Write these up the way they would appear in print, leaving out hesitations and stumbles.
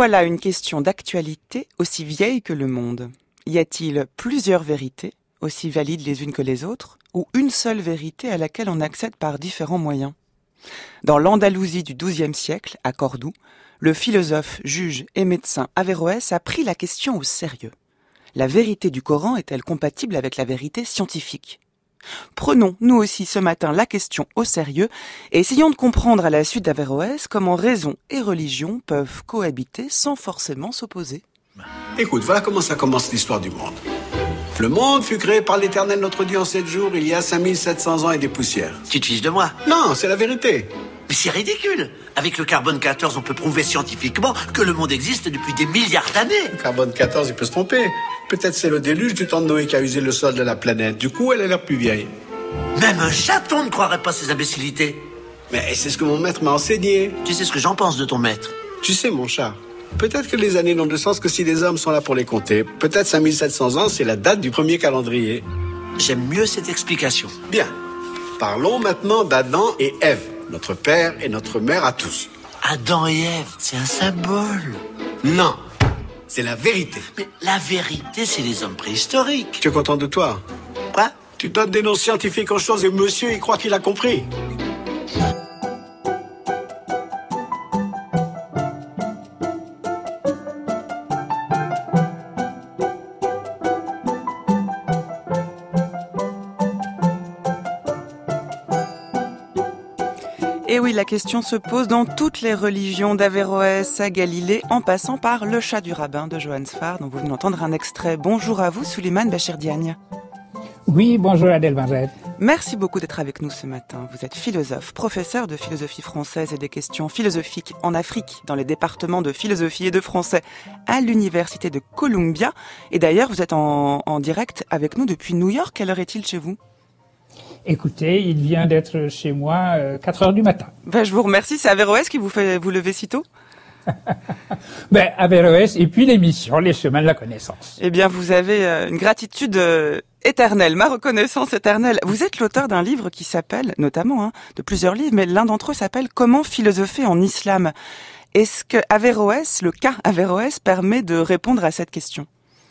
voilà une question d'actualité aussi vieille que le monde. Y a-t-il plusieurs vérités, aussi valides les unes que les autres, ou une seule vérité à laquelle on accède par différents moyens? Dans l'Andalousie du XIIe siècle, à Cordoue, le philosophe, juge et médecin Averroès a pris la question au sérieux. La vérité du Coran est-elle compatible avec la vérité scientifique? Prenons, nous aussi, ce matin, la question au sérieux et essayons de comprendre à la suite d'Averroès comment raison et religion peuvent cohabiter sans forcément s'opposer. Écoute, voilà comment ça commence l'histoire du monde. Le monde fut créé par l'Éternel notre Dieu en 7 jours, il y a 5700 ans et des poussières. Tu te fiches de moi? Non, c'est la vérité. Mais c'est ridicule. Avec le carbone 14, on peut prouver scientifiquement que le monde existe depuis des milliards d'années. Le carbone 14, il peut se tromper. Peut-être c'est le déluge du temps de Noé qui a usé le sol de la planète. Du coup, elle a l'air plus vieille. Même un chaton ne croirait pas ces imbécilités. Mais c'est ce que mon maître m'a enseigné. Tu sais ce que j'en pense de ton maître? Tu sais, mon chat, peut-être que les années n'ont de sens que si les hommes sont là pour les compter. Peut-être 5700 ans, c'est la date du premier calendrier. J'aime mieux cette explication. Bien. Parlons maintenant d'Adam et Ève, notre père et notre mère à tous. Adam et Ève, c'est un symbole. Non, c'est la vérité. Mais la vérité, c'est les hommes préhistoriques. Tu es content de toi? Quoi? Tu donnes des noms scientifiques aux choses et monsieur, il croit qu'il a compris. Et oui, la question se pose dans toutes les religions, d'Averroès à Galilée, en passant par le chat du rabbin de Johann Sfar, dont vous venez d'entendre un extrait. Bonjour à vous, Souleymane Bachir Diagne. Oui, bonjour Adèle Vanzette. Merci beaucoup d'être avec nous ce matin. Vous êtes philosophe, professeur de philosophie française et des questions philosophiques en Afrique, dans les départements de philosophie et de français à l'université de Columbia. Et d'ailleurs, vous êtes en direct avec nous depuis New York. Quelle heure est-il chez vous? Écoutez, il vient d'être chez moi 4 heures du matin. Je vous remercie. C'est Averroès qui vous fait vous lever si tôt? Averroès et puis l'émission Les Chemins de la Connaissance. Eh bien, vous avez une gratitude éternelle, ma reconnaissance éternelle. Vous êtes l'auteur d'un livre qui s'appelle, notamment, de plusieurs livres, mais l'un d'entre eux s'appelle « Comment philosopher en islam ». Est-ce que Averroès, le cas Averroès, permet de répondre à cette question?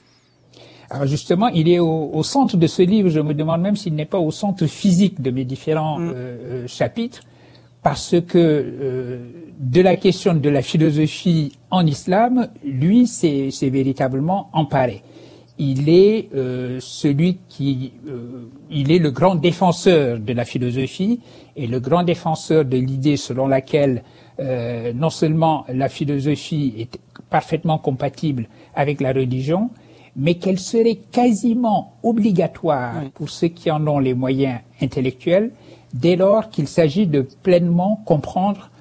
Alors justement, il est au centre de ce livre. Je me demande même s'il n'est pas au centre physique de mes différents chapitres, parce que de la question de la philosophie en islam, lui, c'est véritablement emparé. Il est celui qui, il est le grand défenseur de la philosophie et le grand défenseur de l'idée selon laquelle non seulement la philosophie est parfaitement compatible avec la religion, mais qu'elle serait quasiment obligatoire pour ceux qui en ont les moyens intellectuels dès lors qu'il s'agit de pleinement comprendre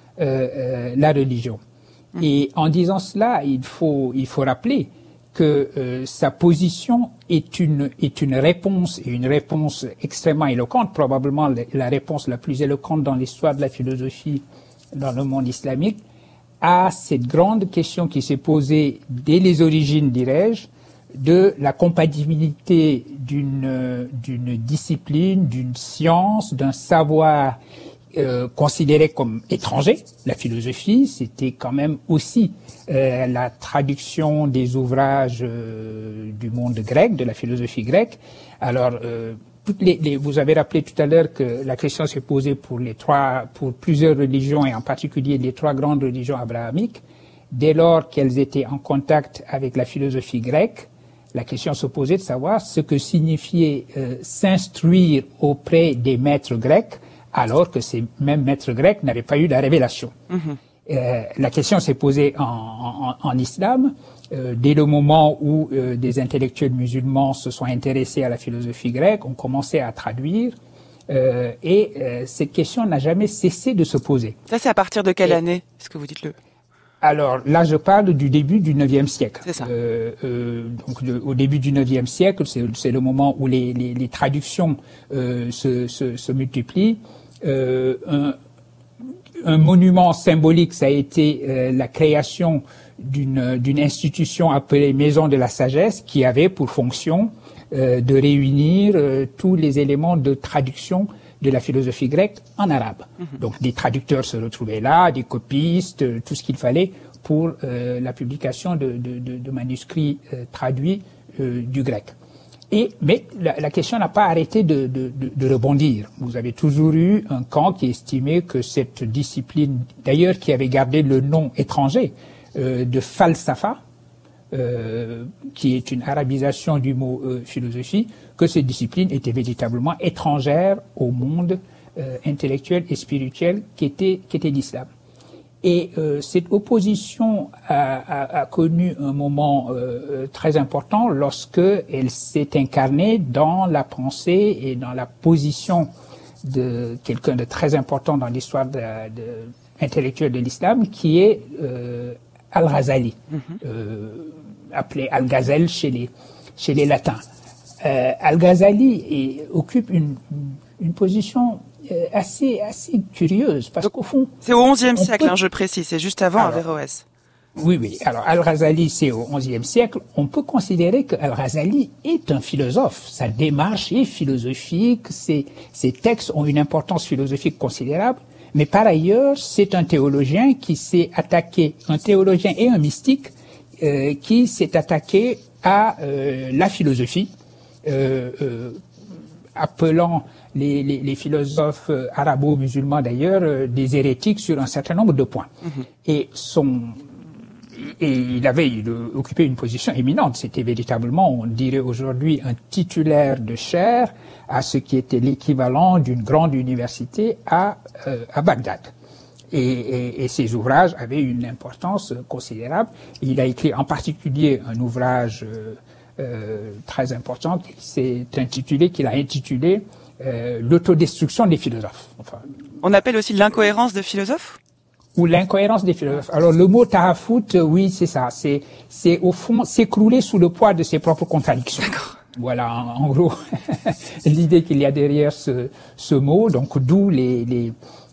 la religion. Et en disant cela, il faut rappeler que sa position est une réponse, et une réponse extrêmement éloquente, probablement la réponse la plus éloquente dans l'histoire de la philosophie dans le monde islamique, à cette grande question qui s'est posée dès les origines, dirais-je, de la compatibilité d'une discipline, d'une science, d'un savoir considéré comme étranger. La philosophie, c'était quand même aussi la traduction des ouvrages du monde grec, de la philosophie grecque. Alors, vous avez rappelé tout à l'heure que la question s'est posée pour plusieurs religions et en particulier les 3 grandes religions abrahamiques. Dès lors qu'elles étaient en contact avec la philosophie grecque, la question se posait de savoir ce que signifiait s'instruire auprès des maîtres grecs, alors que ces mêmes maîtres grecs n'avaient pas eu la révélation. La question s'est posée en islam, dès le moment où des intellectuels musulmans se sont intéressés à la philosophie grecque, ont commencé à traduire, et cette question n'a jamais cessé de se poser. Ça, c'est à partir de quelle année, est-ce que vous dites-le? Alors là, je parle du début du IXe siècle. C'est ça. Donc au début du IXe siècle, c'est le moment où les traductions se multiplient. Un monument symbolique, ça a été la création d'une institution appelée Maison de la Sagesse, qui avait pour fonction de réunir tous les éléments de traduction de la philosophie grecque en arabe. Donc des traducteurs se retrouvaient là, des copistes, tout ce qu'il fallait pour la publication de manuscrits traduits du grec. Mais la question n'a pas arrêté de rebondir. Vous avez toujours eu un camp qui estimait que cette discipline, d'ailleurs qui avait gardé le nom étranger de falsafa, qui est une arabisation du mot philosophie, que cette discipline était véritablement étrangère au monde intellectuel et spirituel qui était l'islam. Et cette opposition a connu un moment très important lorsque elle s'est incarnée dans la pensée et dans la position de quelqu'un de très important dans l'histoire intellectuelle de l'islam, qui est Al-Ghazali, appelé Al-Ghazal chez les latins. Al-Ghazali occupe une position assez curieuse, parce qu'au fond... C'est au XIe siècle, je précise, c'est juste avant Averroès. Oui. Alors, Al-Ghazali, c'est au XIe siècle. On peut considérer que Al-Ghazali est un philosophe. Sa démarche est philosophique, ses textes ont une importance philosophique considérable, mais par ailleurs, c'est un théologien qui s'est attaqué, un théologien et un mystique, qui s'est attaqué à la philosophie, appelant les philosophes arabo-musulmans d'ailleurs des hérétiques sur un certain nombre de points. Et il occupait une position éminente. C'était véritablement, on dirait aujourd'hui, un titulaire de chaire à ce qui était l'équivalent d'une grande université à Bagdad. Et ses ouvrages avaient une importance considérable. Il a écrit en particulier un ouvrage très important qu'il a intitulé L'autodestruction des philosophes. Enfin, on appelle aussi l'incohérence de philosophes? Ou l'incohérence des philosophes. Alors le mot tahafut, oui, c'est ça. C'est au fond s'écrouler sous le poids de ses propres contradictions. D'accord. Voilà, en gros, l'idée qu'il y a derrière ce mot. Donc d'où les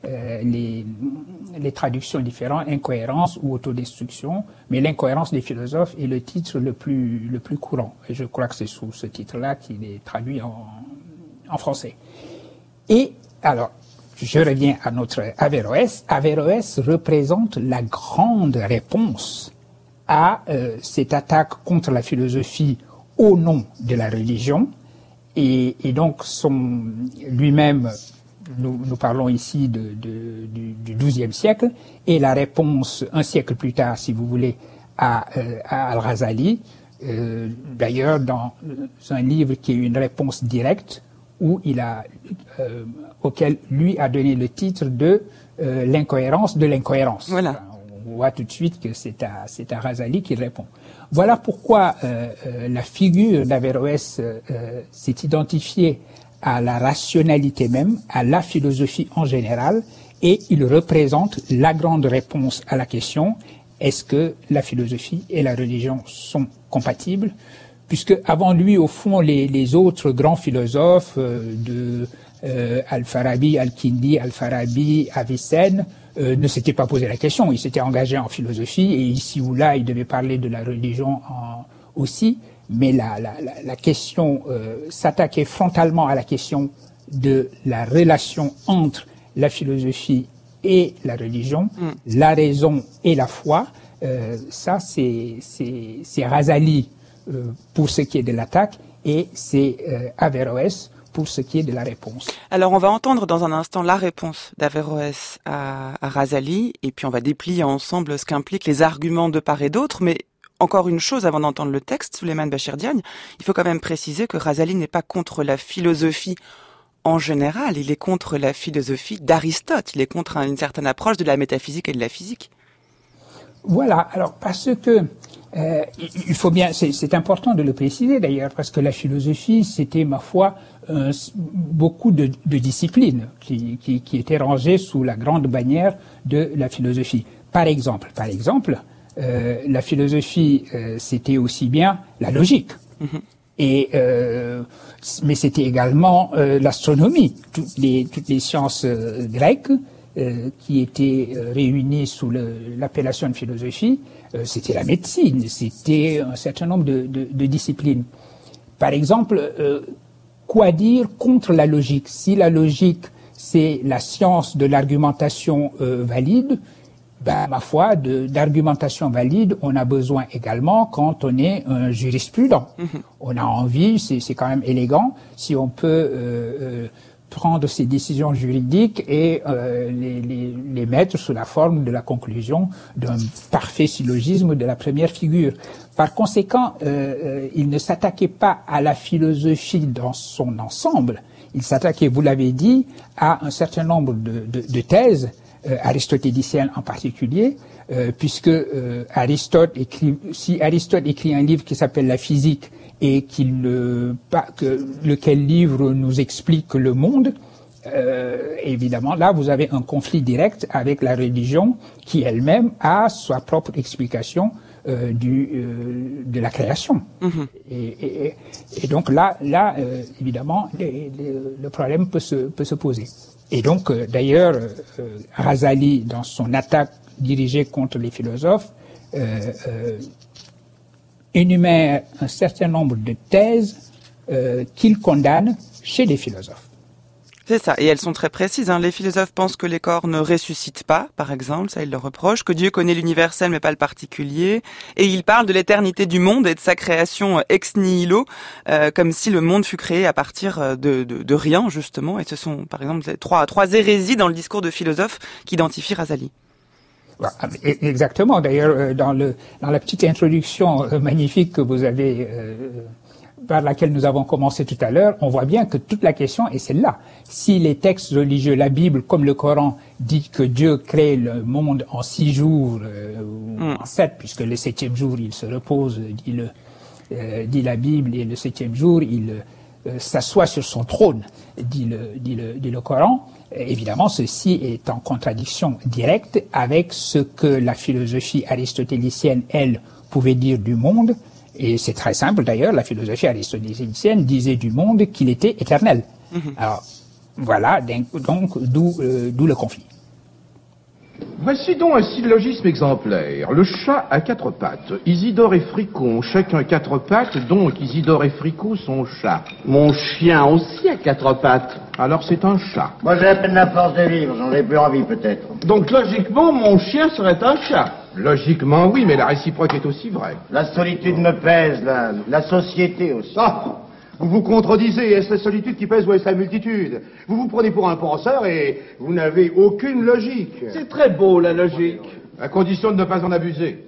traductions différentes, incohérence ou autodestruction. Mais l'incohérence des philosophes est le titre le plus courant. Et je crois que c'est sous ce titre-là qu'il est traduit en français. Et alors, je reviens à notre Averroès. Averroès représente la grande réponse à cette attaque contre la philosophie au nom de la religion. Et donc, lui-même, nous parlons ici du XIIe siècle, et la réponse un siècle plus tard, si vous voulez, à Al-Ghazali, d'ailleurs dans un livre qui est une réponse directe, où auquel lui a donné le titre de l'incohérence de l'incohérence. Voilà. Enfin, on voit tout de suite que c'est à Ghazali qu'il répond. Voilà pourquoi la figure d'Averroès s'est identifiée à la rationalité même, à la philosophie en général, et il représente la grande réponse à la question: est-ce que la philosophie et la religion sont compatibles? Puisque avant lui, au fond, les autres grands philosophes Al-Farabi, Al-Kindi, Al-Farabi, Avicenne ne s'étaient pas posé la question. Ils s'étaient engagés en philosophie et ici ou là, ils devaient parler de la religion aussi. Mais la question s'attaquait frontalement à la question de la relation entre la philosophie et la religion, la raison et la foi. Ça, c'est Ghazali pour ce qui est de l'attaque, et c'est Averroès pour ce qui est de la réponse. Alors on va entendre dans un instant la réponse d'Averroès à Ghazali, et puis on va déplier ensemble ce qu'impliquent les arguments de part et d'autre, mais encore une chose avant d'entendre le texte, Souleymane Bachir Diagne, il faut quand même préciser que Ghazali n'est pas contre la philosophie en général, il est contre la philosophie d'Aristote, il est contre une certaine approche de la métaphysique et de la physique. Voilà, alors parce que il faut bien, c'est important de le préciser d'ailleurs, parce que la philosophie, c'était, ma foi, beaucoup de disciplines qui étaient rangées sous la grande bannière de la philosophie. Par exemple, la philosophie, c'était aussi bien la logique. Et mais c'était également l'astronomie, toutes les sciences grecques qui étaient réunies sous l'appellation de philosophie. C'était la médecine, c'était un certain nombre de disciplines. Par exemple, quoi dire contre la logique? Si la logique, c'est la science de l'argumentation valide, ma foi, d'argumentation valide, on a besoin également quand on est un jurisprudent. On a envie, c'est quand même élégant, si on peut prendre ces décisions juridiques et les mettre sous la forme de la conclusion d'un parfait syllogisme de la première figure. Par conséquent, il ne s'attaquait pas à la philosophie dans son ensemble, il s'attaquait, vous l'avez dit, à un certain nombre de thèses, aristotéliciennes en particulier, puisque si Aristote écrit un livre qui s'appelle La physique et lequel livre nous explique le monde, évidemment, là, vous avez un conflit direct avec la religion qui elle-même a sa propre explication de la création. Et donc là, évidemment, le problème peut se poser. Et donc, d'ailleurs, Razali, dans son attaque dirigée contre les philosophes, énumère un certain nombre de thèses qu'il condamne chez les philosophes. C'est ça, et elles sont très précises. Les philosophes pensent que les corps ne ressuscitent pas, par exemple, ça ils le reprochent, que Dieu connaît l'universel mais pas le particulier, et ils parlent de l'éternité du monde et de sa création ex nihilo, comme si le monde fut créé à partir de rien, justement, et ce sont, par exemple, trois hérésies dans le discours de philosophes qu'identifie Razali. Exactement, d'ailleurs, dans la petite introduction magnifique que vous avez par laquelle nous avons commencé tout à l'heure, on voit bien que toute la question est celle-là. Si les textes religieux, la Bible comme le Coran, dit que Dieu crée le monde en 6 jours, ou en 7, puisque le 7e jour il se repose, dit la Bible, et le 7e jour il s'assoit sur son trône, dit le Coran, évidemment ceci est en contradiction directe avec ce que la philosophie aristotélicienne, elle, pouvait dire du monde. Et c'est très simple d'ailleurs, la philosophie aristotélicienne disait du monde qu'il était éternel. Alors voilà, donc d'où le conflit. Voici donc un syllogisme exemplaire. Le chat a 4 pattes. Isidore et Fricot ont chacun 4 pattes, donc Isidore et Fricot sont chats. Mon chien aussi a 4 pattes. Alors c'est un chat. Moi j'ai à peine la force de vivre, j'en ai plus envie peut-être. Donc logiquement, mon chien serait un chat. Logiquement oui, mais la réciproque est aussi vraie. La solitude me pèse, la société aussi. Ah, vous vous contredisez, est-ce la solitude qui pèse ou est-ce la multitude? Vous vous prenez pour un penseur et vous n'avez aucune logique. C'est très beau la logique. À condition de ne pas en abuser.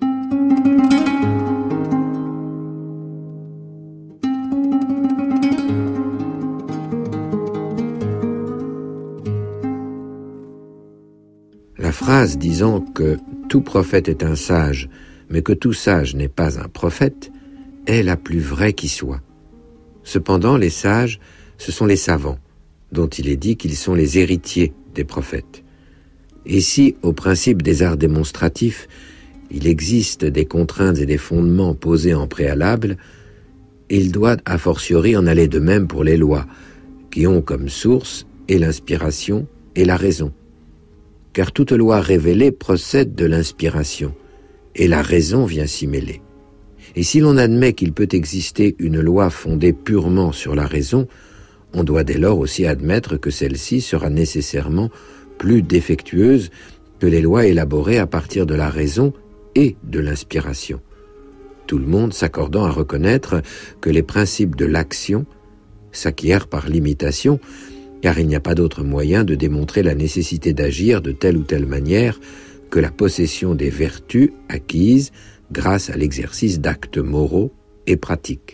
La phrase disant que tout prophète est un sage, mais que tout sage n'est pas un prophète, est la plus vraie qui soit. Cependant, les sages, ce sont les savants, dont il est dit qu'ils sont les héritiers des prophètes. Et si, au principe des arts démonstratifs, il existe des contraintes et des fondements posés en préalable, il doit a fortiori en aller de même pour les lois, qui ont comme source et l'inspiration et la raison. Car toute loi révélée procède de l'inspiration, et la raison vient s'y mêler. Et si l'on admet qu'il peut exister une loi fondée purement sur la raison, on doit dès lors aussi admettre que celle-ci sera nécessairement plus défectueuse que les lois élaborées à partir de la raison et de l'inspiration. Tout le monde s'accordant à reconnaître que les principes de l'action s'acquièrent par l'imitation, car il n'y a pas d'autre moyen de démontrer la nécessité d'agir de telle ou telle manière que la possession des vertus acquises grâce à l'exercice d'actes moraux et pratiques.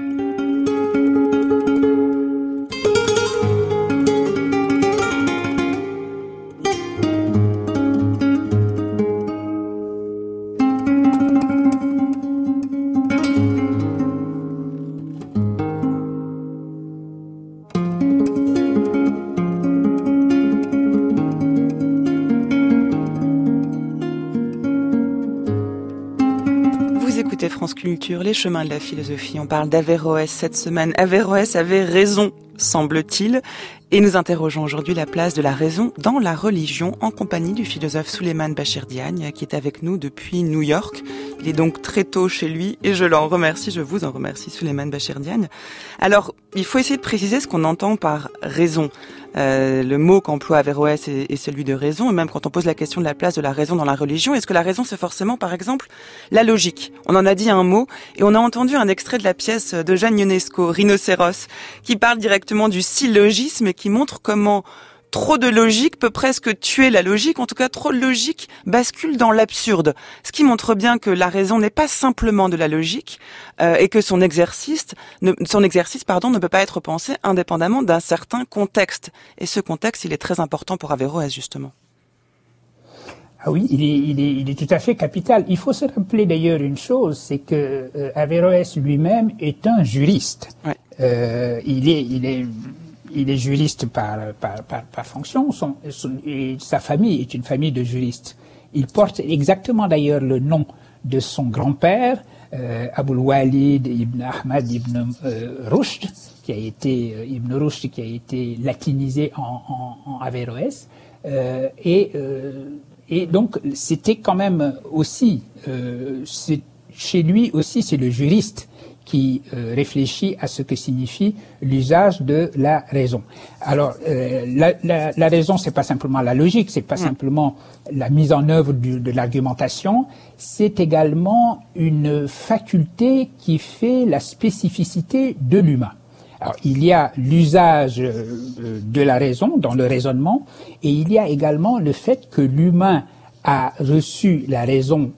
France Culture, les chemins de la philosophie. On parle d'Averroès cette semaine. Averroès avait raison, semble-t-il, et nous interrogeons aujourd'hui la place de la raison dans la religion en compagnie du philosophe Souleymane Bachir Diagne qui est avec nous depuis New York. Il est donc très tôt chez lui et je vous en remercie Souleymane Bachir Diagne. Alors, il faut essayer de préciser ce qu'on entend par raison. Le mot qu'emploie Averroès est celui de raison, et même quand on pose la question de la place de la raison dans la religion, est-ce que la raison c'est forcément, par exemple, la logique? On en a dit un mot, et on a entendu un extrait de la pièce d'Eugène Ionesco, Rhinocéros, qui parle directement du syllogisme et qui montre comment trop de logique peut presque tuer la logique, en tout cas trop de logique bascule dans l'absurde. Ce qui montre bien que la raison n'est pas simplement de la logique et que son exercice ne peut pas être pensé indépendamment d'un certain contexte. Et ce contexte, il est très important pour Averroès, justement. Ah oui, il est tout à fait capital. Il faut se rappeler d'ailleurs une chose, c'est que Averroès lui-même est un juriste. Ouais. Il est juriste par fonction, et sa famille est une famille de juristes. Il porte exactement d'ailleurs le nom de son grand-père, Aboul Walid ibn Ahmad ibn Rushd, qui a été latinisé en Averroès, et donc c'était quand même aussi, chez lui aussi c'est le juriste qui réfléchit à ce que signifie l'usage de la raison. Alors, la raison, c'est pas simplement la logique, c'est pas simplement la mise en œuvre de l'argumentation, c'est également une faculté qui fait la spécificité de l'humain. Alors, il y a l'usage de la raison dans le raisonnement, et il y a également le fait que l'humain a reçu la raison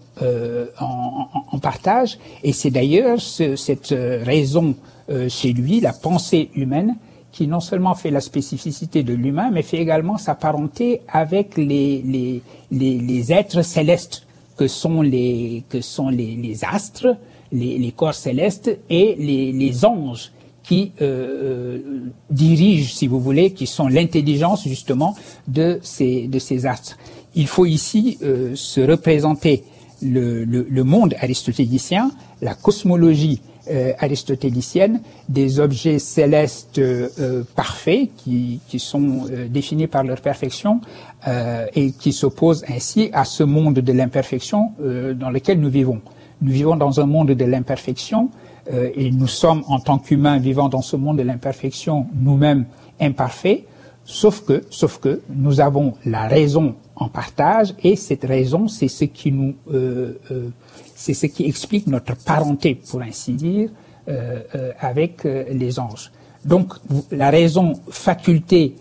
en partage, et c'est d'ailleurs cette raison chez lui, la pensée humaine, qui non seulement fait la spécificité de l'humain, mais fait également sa parenté avec les êtres célestes que sont les astres, les corps célestes et les anges qui dirigent, si vous voulez, qui sont l'intelligence justement de ces astres. Il faut ici se représenter le monde aristotélicien, la cosmologie aristotélicienne, des objets célestes parfaits qui sont définis par leur perfection et qui s'opposent ainsi à ce monde de l'imperfection dans lequel nous vivons. Nous vivons dans un monde de l'imperfection et nous sommes, en tant qu'humains vivant dans ce monde de l'imperfection, nous-mêmes imparfaits, sauf que nous avons la raison en partage, et cette raison, c'est ce qui c'est ce qui explique notre parenté, pour ainsi dire, avec les anges. Donc, la raison faculté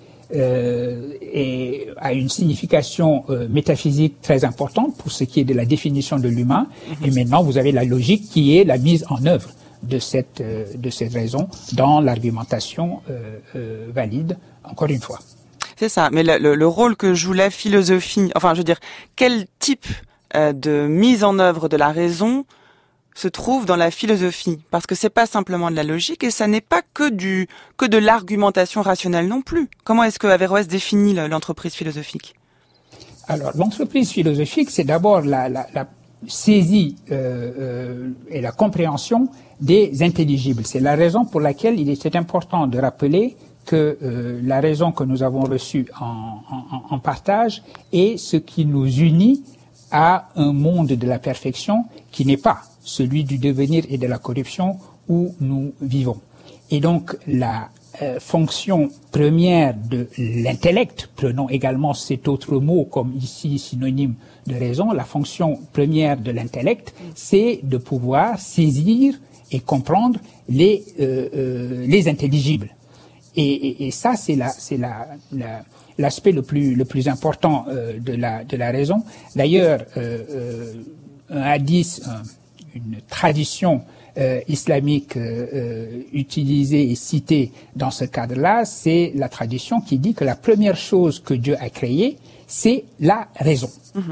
a une signification métaphysique très importante pour ce qui est de la définition de l'humain. Et maintenant, vous avez la logique qui est la mise en œuvre de cette raison dans l'argumentation valide, encore une fois. C'est ça, mais le rôle que joue la philosophie, enfin je veux dire, quel type de mise en œuvre de la raison se trouve dans la philosophie? Parce que c'est pas simplement de la logique et ça n'est pas que de l'argumentation rationnelle non plus. Comment est-ce que Averroès définit l'entreprise philosophique? Alors l'entreprise philosophique, c'est d'abord la saisie et la compréhension des intelligibles. C'est la raison pour laquelle il était important de rappeler que la raison que nous avons reçue en partage est ce qui nous unit à un monde de la perfection qui n'est pas celui du devenir et de la corruption où nous vivons. Et donc la fonction première de l'intellect, prenons également cet autre mot comme ici synonyme de raison, la fonction première de l'intellect, c'est de pouvoir saisir et comprendre les intelligibles. Et ça, c'est l'aspect le plus important de la raison. D'ailleurs, un hadith, une tradition islamique utilisée et citée dans ce cadre-là, c'est la tradition qui dit que la première chose que Dieu a créée, c'est la raison.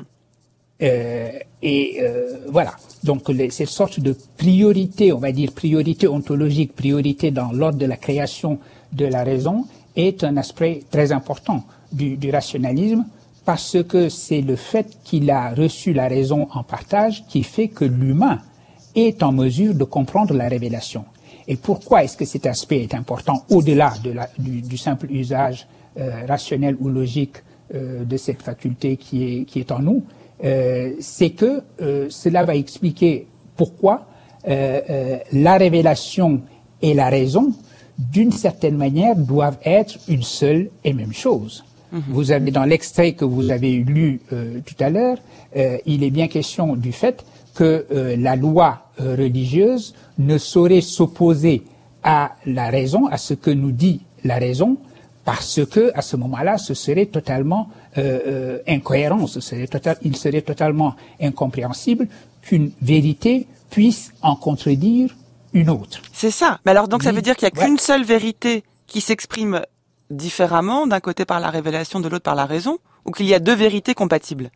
Voilà. Donc, cette sorte de priorité, on va dire priorité ontologique, priorité dans l'ordre de la création de la raison, est un aspect très important du rationalisme, parce que c'est le fait qu'il a reçu la raison en partage qui fait que l'humain est en mesure de comprendre la révélation. Et pourquoi est-ce que cet aspect est important au-delà du simple usage rationnel ou logique de cette faculté qui est en nous? C'est que cela va expliquer pourquoi la révélation et la raison d'une certaine manière, doivent être une seule et même chose. Vous avez, dans l'extrait que vous avez lu tout à l'heure, il est bien question du fait que la loi religieuse ne saurait s'opposer à la raison, à ce que nous dit la raison, parce que à ce moment-là, ce serait totalement incohérent, il serait totalement incompréhensible qu'une vérité puisse en contredire une autre. C'est ça. Mais alors donc ça veut dire qu'il n'y a qu'une seule vérité qui s'exprime différemment, d'un côté par la révélation, de l'autre par la raison, ou qu'il y a deux vérités compatibles?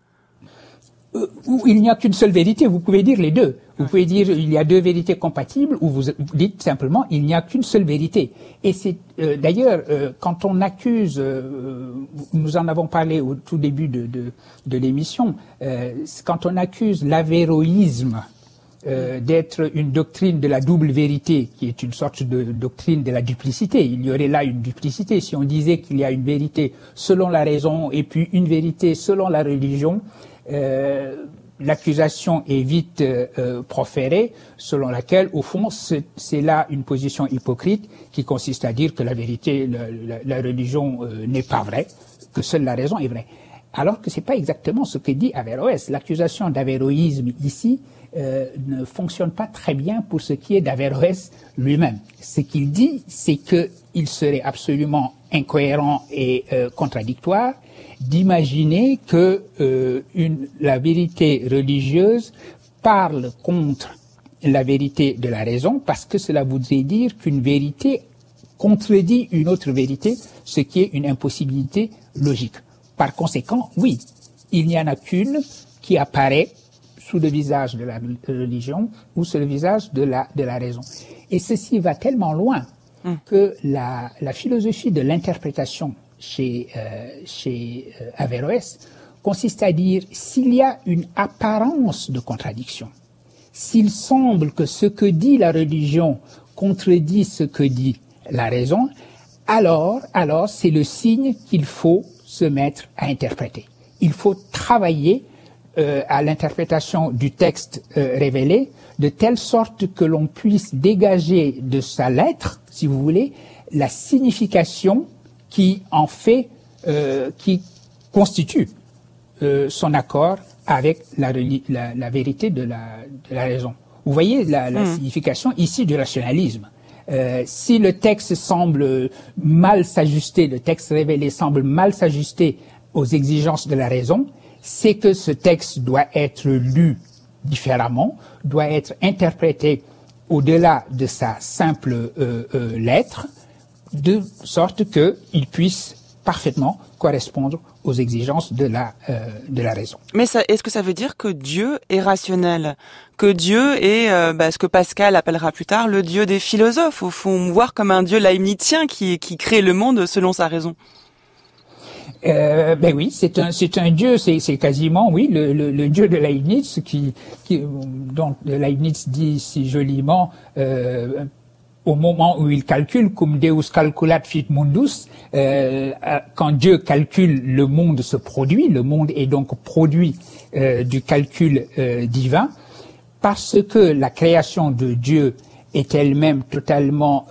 Ou il n'y a qu'une seule vérité, vous pouvez dire les deux. Vous pouvez dire il y a deux vérités compatibles, ou vous dites simplement il n'y a qu'une seule vérité. Et c'est d'ailleurs quand on accuse, nous en avons parlé au tout début de l'émission, quand on accuse l'avéroïsme d'être une doctrine de la double vérité, qui est une sorte de doctrine de la duplicité. Il y aurait là une duplicité. Si on disait qu'il y a une vérité selon la raison et puis une vérité selon la religion, l'accusation est vite proférée, selon laquelle, au fond, c'est là une position hypocrite qui consiste à dire que la vérité, la religion n'est pas vraie, que seule la raison est vraie. Alors que c'est pas exactement ce que dit Averroès. L'accusation d'avéroïsme ici ne fonctionne pas très bien pour ce qui est d'Averroès lui-même. Ce qu'il dit, c'est qu'il serait absolument incohérent et contradictoire d'imaginer que la vérité religieuse parle contre la vérité de la raison, parce que cela voudrait dire qu'une vérité contredit une autre vérité, ce qui est une impossibilité logique. Par conséquent, oui, il n'y en a qu'une qui apparaît sous le visage de la religion ou sous le visage de la raison. Et ceci va tellement loin que la philosophie de l'interprétation chez Averroès consiste à dire s'il y a une apparence de contradiction, s'il semble que ce que dit la religion contredit ce que dit la raison, alors c'est le signe qu'il faut se mettre à interpréter. Il faut travailler à l'interprétation du texte révélé, de telle sorte que l'on puisse dégager de sa lettre, si vous voulez, la signification qui en fait, qui constitue son accord avec la vérité de la raison. Vous voyez la signification ici du rationalisme. Si le texte semble mal s'ajuster, le texte révélé semble mal s'ajuster aux exigences de la raison, c'est que ce texte doit être lu différemment, doit être interprété au-delà de sa simple lettre, de sorte qu'il puisse parfaitement correspondre aux exigences de la raison. Mais est-ce que ça veut dire que Dieu est rationnel, que Dieu est ce que Pascal appellera plus tard le Dieu des philosophes, au fond, voir comme un Dieu leibnizien qui crée le monde selon sa raison? Ben oui, c'est un Dieu, c'est quasiment, oui, le Dieu de Leibniz dont Leibniz dit si joliment, au moment où il calcule, cum Deus calculat fit mundus, quand Dieu calcule, le monde se produit, le monde est donc produit du calcul divin, parce que la création de Dieu est elle-même totalement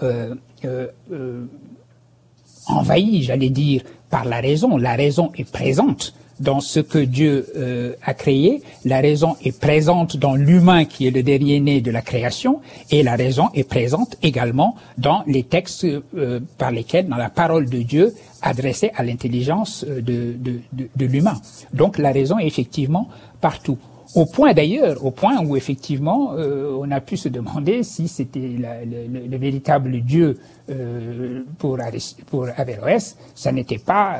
envahie, j'allais dire, par la raison. La raison est présente dans ce que Dieu a créé, la raison est présente dans l'humain qui est le dernier-né de la création, et la raison est présente également dans les textes par lesquels, dans la parole de Dieu adressée à l'intelligence de l'humain. Donc la raison est effectivement partout. Au point où effectivement on a pu se demander si c'était le véritable Dieu pour Averroès, ça n'était pas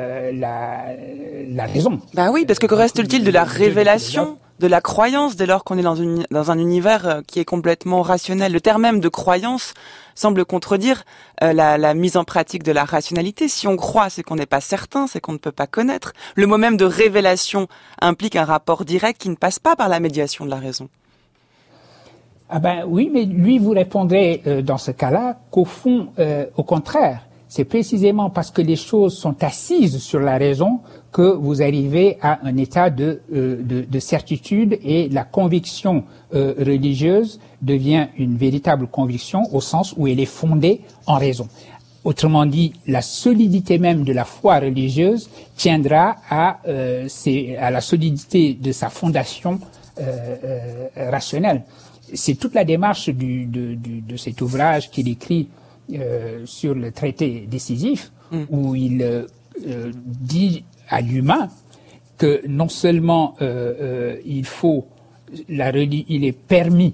la raison. Bah oui, parce que reste-t-il de la révélation, de la croyance, dès lors qu'on est dans un univers qui est complètement rationnel? Le terme même de croyance semble contredire la mise en pratique de la rationalité. Si on croit, c'est qu'on n'est pas certain, c'est qu'on ne peut pas connaître. Le mot même de révélation implique un rapport direct qui ne passe pas par la médiation de la raison. Ah ben oui, mais lui vous répondrez dans ce cas-là qu'au fond, au contraire, c'est précisément parce que les choses sont assises sur la raison que vous arrivez à un état de certitude et la conviction religieuse devient une véritable conviction au sens où elle est fondée en raison. Autrement dit, la solidité même de la foi religieuse tiendra à la solidité de sa fondation rationnelle. C'est toute la démarche de cet ouvrage qu'il écrit sur le traité décisif, où il dit à l'humain que non seulement il est permis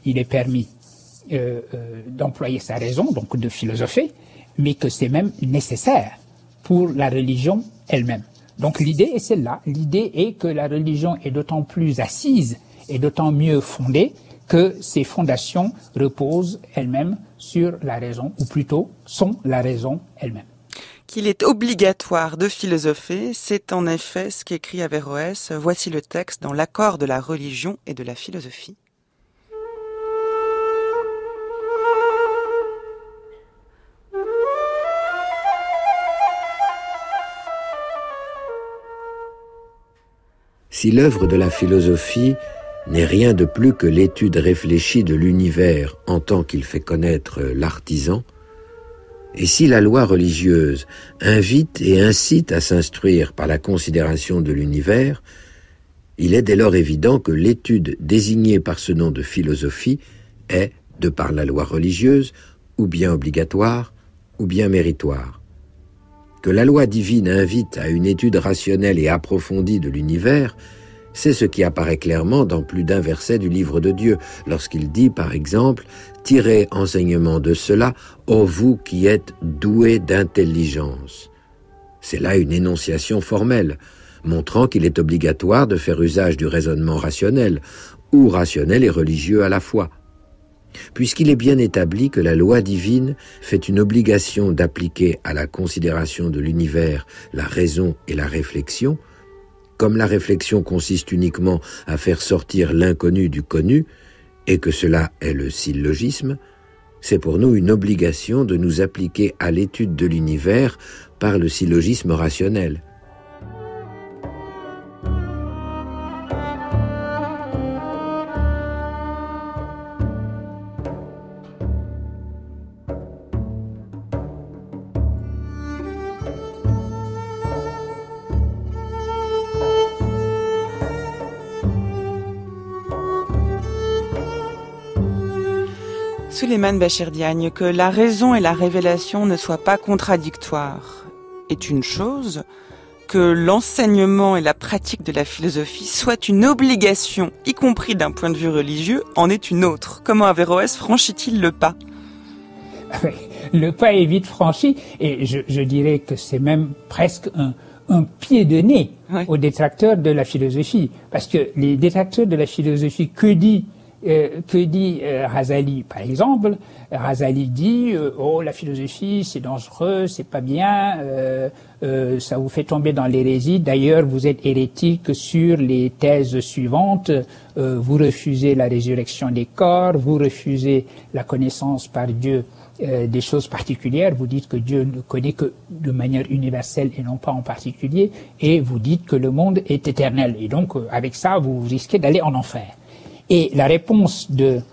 d'employer sa raison, donc de philosopher, mais que c'est même nécessaire pour la religion elle-même. Donc l'idée est celle-là. L'idée est que la religion est d'autant plus assise et d'autant mieux fondée que ses fondations reposent elles-mêmes sur la raison, ou plutôt sont la raison elle-même. Qu'il est obligatoire de philosopher, c'est en effet ce qu'écrit Averroès. Voici le texte dans l'accord de la religion et de la philosophie. Si l'œuvre de la philosophie n'est rien de plus que l'étude réfléchie de l'univers en tant qu'il fait connaître l'artisan, et si la loi religieuse invite et incite à s'instruire par la considération de l'univers, il est dès lors évident que l'étude désignée par ce nom de philosophie est, de par la loi religieuse, ou bien obligatoire, ou bien méritoire. Que la loi divine invite à une étude rationnelle et approfondie de l'univers, c'est ce qui apparaît clairement dans plus d'un verset du livre de Dieu, lorsqu'il dit, par exemple, « Tirez enseignement de cela, ô vous qui êtes doués d'intelligence ». C'est là une énonciation formelle, montrant qu'il est obligatoire de faire usage du raisonnement rationnel, ou rationnel et religieux à la fois. Puisqu'il est bien établi que la loi divine fait une obligation d'appliquer à la considération de l'univers la raison et la réflexion, comme la réflexion consiste uniquement à faire sortir l'inconnu du connu, et que cela est le syllogisme, c'est pour nous une obligation de nous appliquer à l'étude de l'univers par le syllogisme rationnel. Souleymane Bachir Diagne, que la raison et la révélation ne soient pas contradictoires est une chose, que l'enseignement et la pratique de la philosophie soient une obligation, y compris d'un point de vue religieux, en est une autre. Comment Averroès franchit-il le pas ? Le pas est vite franchi, et je dirais que c'est même presque un pied de nez aux détracteurs de la philosophie. Parce que les détracteurs de la philosophie, que dit Razali, par exemple? Razali dit la philosophie c'est dangereux, c'est pas bien, ça vous fait tomber dans l'hérésie. D'ailleurs, vous êtes hérétique sur les thèses suivantes. Vous refusez la résurrection des corps, vous refusez la connaissance par Dieu des choses particulières. Vous dites que Dieu ne connaît que de manière universelle et non pas en particulier, et vous dites que le monde est éternel. Et donc, avec ça, vous risquez d'aller en enfer. Et la réponse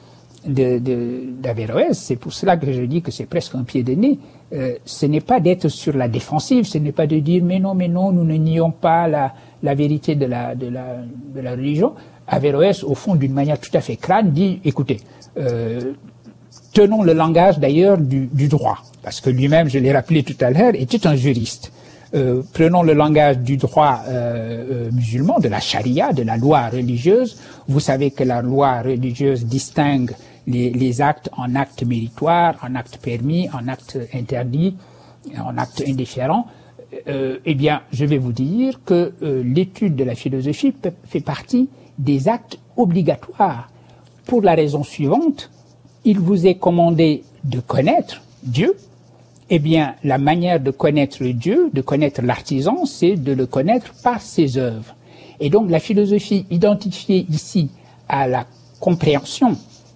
d'Averroès, c'est pour cela que je dis que c'est presque un pied de nez, ce n'est pas d'être sur la défensive, ce n'est pas de dire mais non, nous ne nions pas la vérité de la religion. Averroès, au fond, d'une manière tout à fait crâne, dit, écoutez, tenons le langage d'ailleurs du droit, parce que lui-même, je l'ai rappelé tout à l'heure, était un juriste. Prenons le langage du droit musulman, de la charia, de la loi religieuse. Vous savez que la loi religieuse distingue les actes en actes méritoires, en actes permis, en actes interdits, en actes indifférents. Eh bien, je vais vous dire que l'étude de la philosophie fait partie des actes obligatoires. Pour la raison suivante, il vous est commandé de connaître Dieu. Eh bien, la manière de connaître Dieu, de connaître l'artisan, c'est de le connaître par ses œuvres. Et donc, la philosophie identifiée ici à la compréhension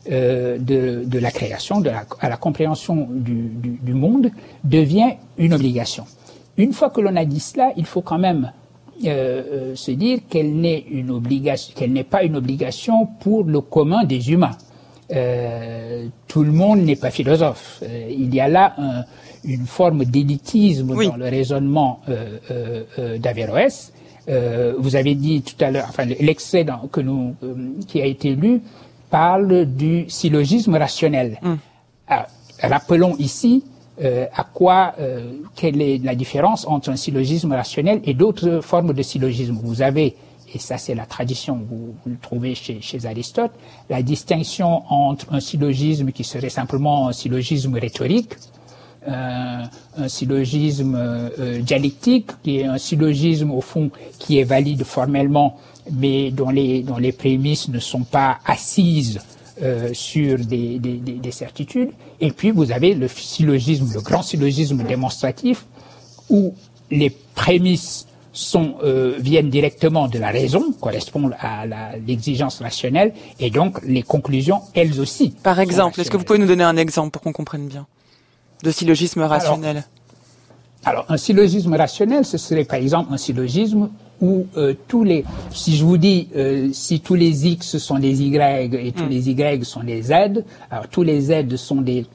de la création, à la compréhension du monde, devient une obligation. Une fois que l'on a dit cela, il faut quand même se dire qu'elle n'est pas une obligation pour le commun des humains. Tout le monde n'est pas philosophe. Il y a là une forme d'élitisme dans le raisonnement d'Averroès. Vous avez dit tout à l'heure, enfin l'extrait qui a été lu parle du syllogisme rationnel. Alors, rappelons ici quelle est la différence entre un syllogisme rationnel et d'autres formes de syllogisme. Vous avez, et ça c'est la tradition, vous le trouvez chez Aristote, la distinction entre un syllogisme qui serait simplement un syllogisme rhétorique, un syllogisme dialectique, qui est un syllogisme au fond qui est valide formellement, mais dont les prémices ne sont pas assises sur des certitudes. Et puis vous avez le syllogisme, le grand syllogisme démonstratif, où les prémices viennent directement de la raison, correspondent à l'exigence rationnelle, et donc les conclusions, elles aussi. Par exemple, est-ce que vous pouvez nous donner un exemple pour qu'on comprenne bien de syllogisme rationnel? Alors, un syllogisme rationnel, ce serait par exemple un syllogisme où si je vous dis si tous les X sont des Y et tous les Y sont des Z, alors tous les Z sont des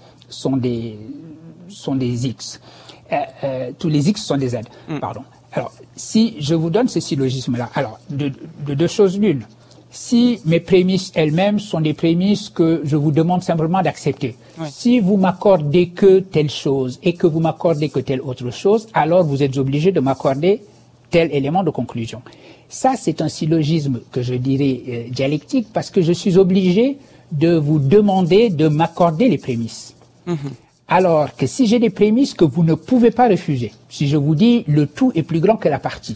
X. Tous les X sont des Z, pardon. Alors, si je vous donne ce syllogisme-là, alors, de deux choses l'une. Si mes prémices elles-mêmes sont des prémices que je vous demande simplement d'accepter, si vous m'accordez que telle chose et que vous m'accordez que telle autre chose, alors vous êtes obligé de m'accorder tel élément de conclusion. Ça, c'est un syllogisme que je dirais dialectique, parce que je suis obligé de vous demander de m'accorder les prémices. Alors que si j'ai des prémices que vous ne pouvez pas refuser, si je vous dis le tout est plus grand que la partie,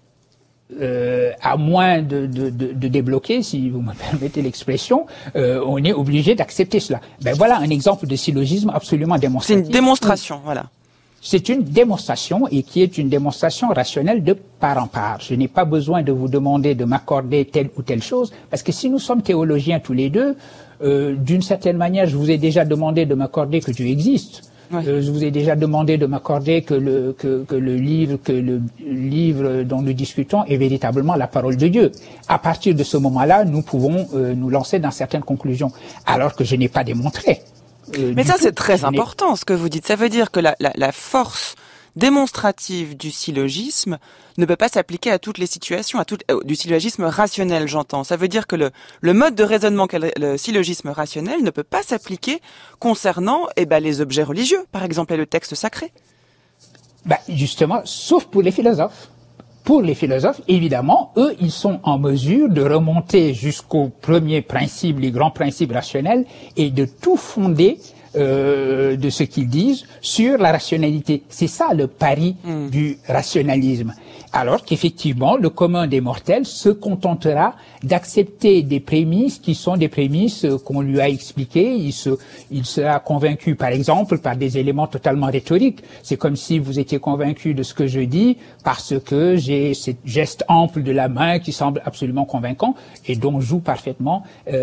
à moins de débloquer, si vous me permettez l'expression, on est obligé d'accepter cela. Ben voilà un exemple de syllogisme absolument démonstratif. C'est une démonstration, voilà. C'est une démonstration, et qui est une démonstration rationnelle de part en part. Je n'ai pas besoin de vous demander de m'accorder telle ou telle chose, parce que si nous sommes théologiens tous les deux, d'une certaine manière, je vous ai déjà demandé de m'accorder que Dieu existe. Je vous ai déjà demandé de m'accorder que le livre dont nous discutons est véritablement la parole de Dieu. À partir de ce moment-là, nous pouvons nous lancer dans certaines conclusions, alors que je n'ai pas démontré. Mais ça, c'est très important, ce que vous dites. Ça veut dire que la force démonstrative du syllogisme ne peut pas s'appliquer à toutes les situations, du syllogisme rationnel, j'entends. Ça veut dire que le mode de raisonnement qu'est le syllogisme rationnel ne peut pas s'appliquer concernant les objets religieux, par exemple, et le texte sacré. Justement, sauf pour les philosophes. Pour les philosophes, évidemment, eux, ils sont en mesure de remonter jusqu'au premier principe, les grands principes rationnels, et de tout fonder de ce qu'ils disent sur la rationalité. C'est ça le pari du rationalisme. Alors qu'effectivement, le commun des mortels se contentera d'accepter des prémices qui sont des prémices qu'on lui a expliquées. Il sera convaincu, par exemple, par des éléments totalement rhétoriques. C'est comme si vous étiez convaincu de ce que je dis parce que j'ai ce geste ample de la main qui semble absolument convaincant et dont jouent parfaitement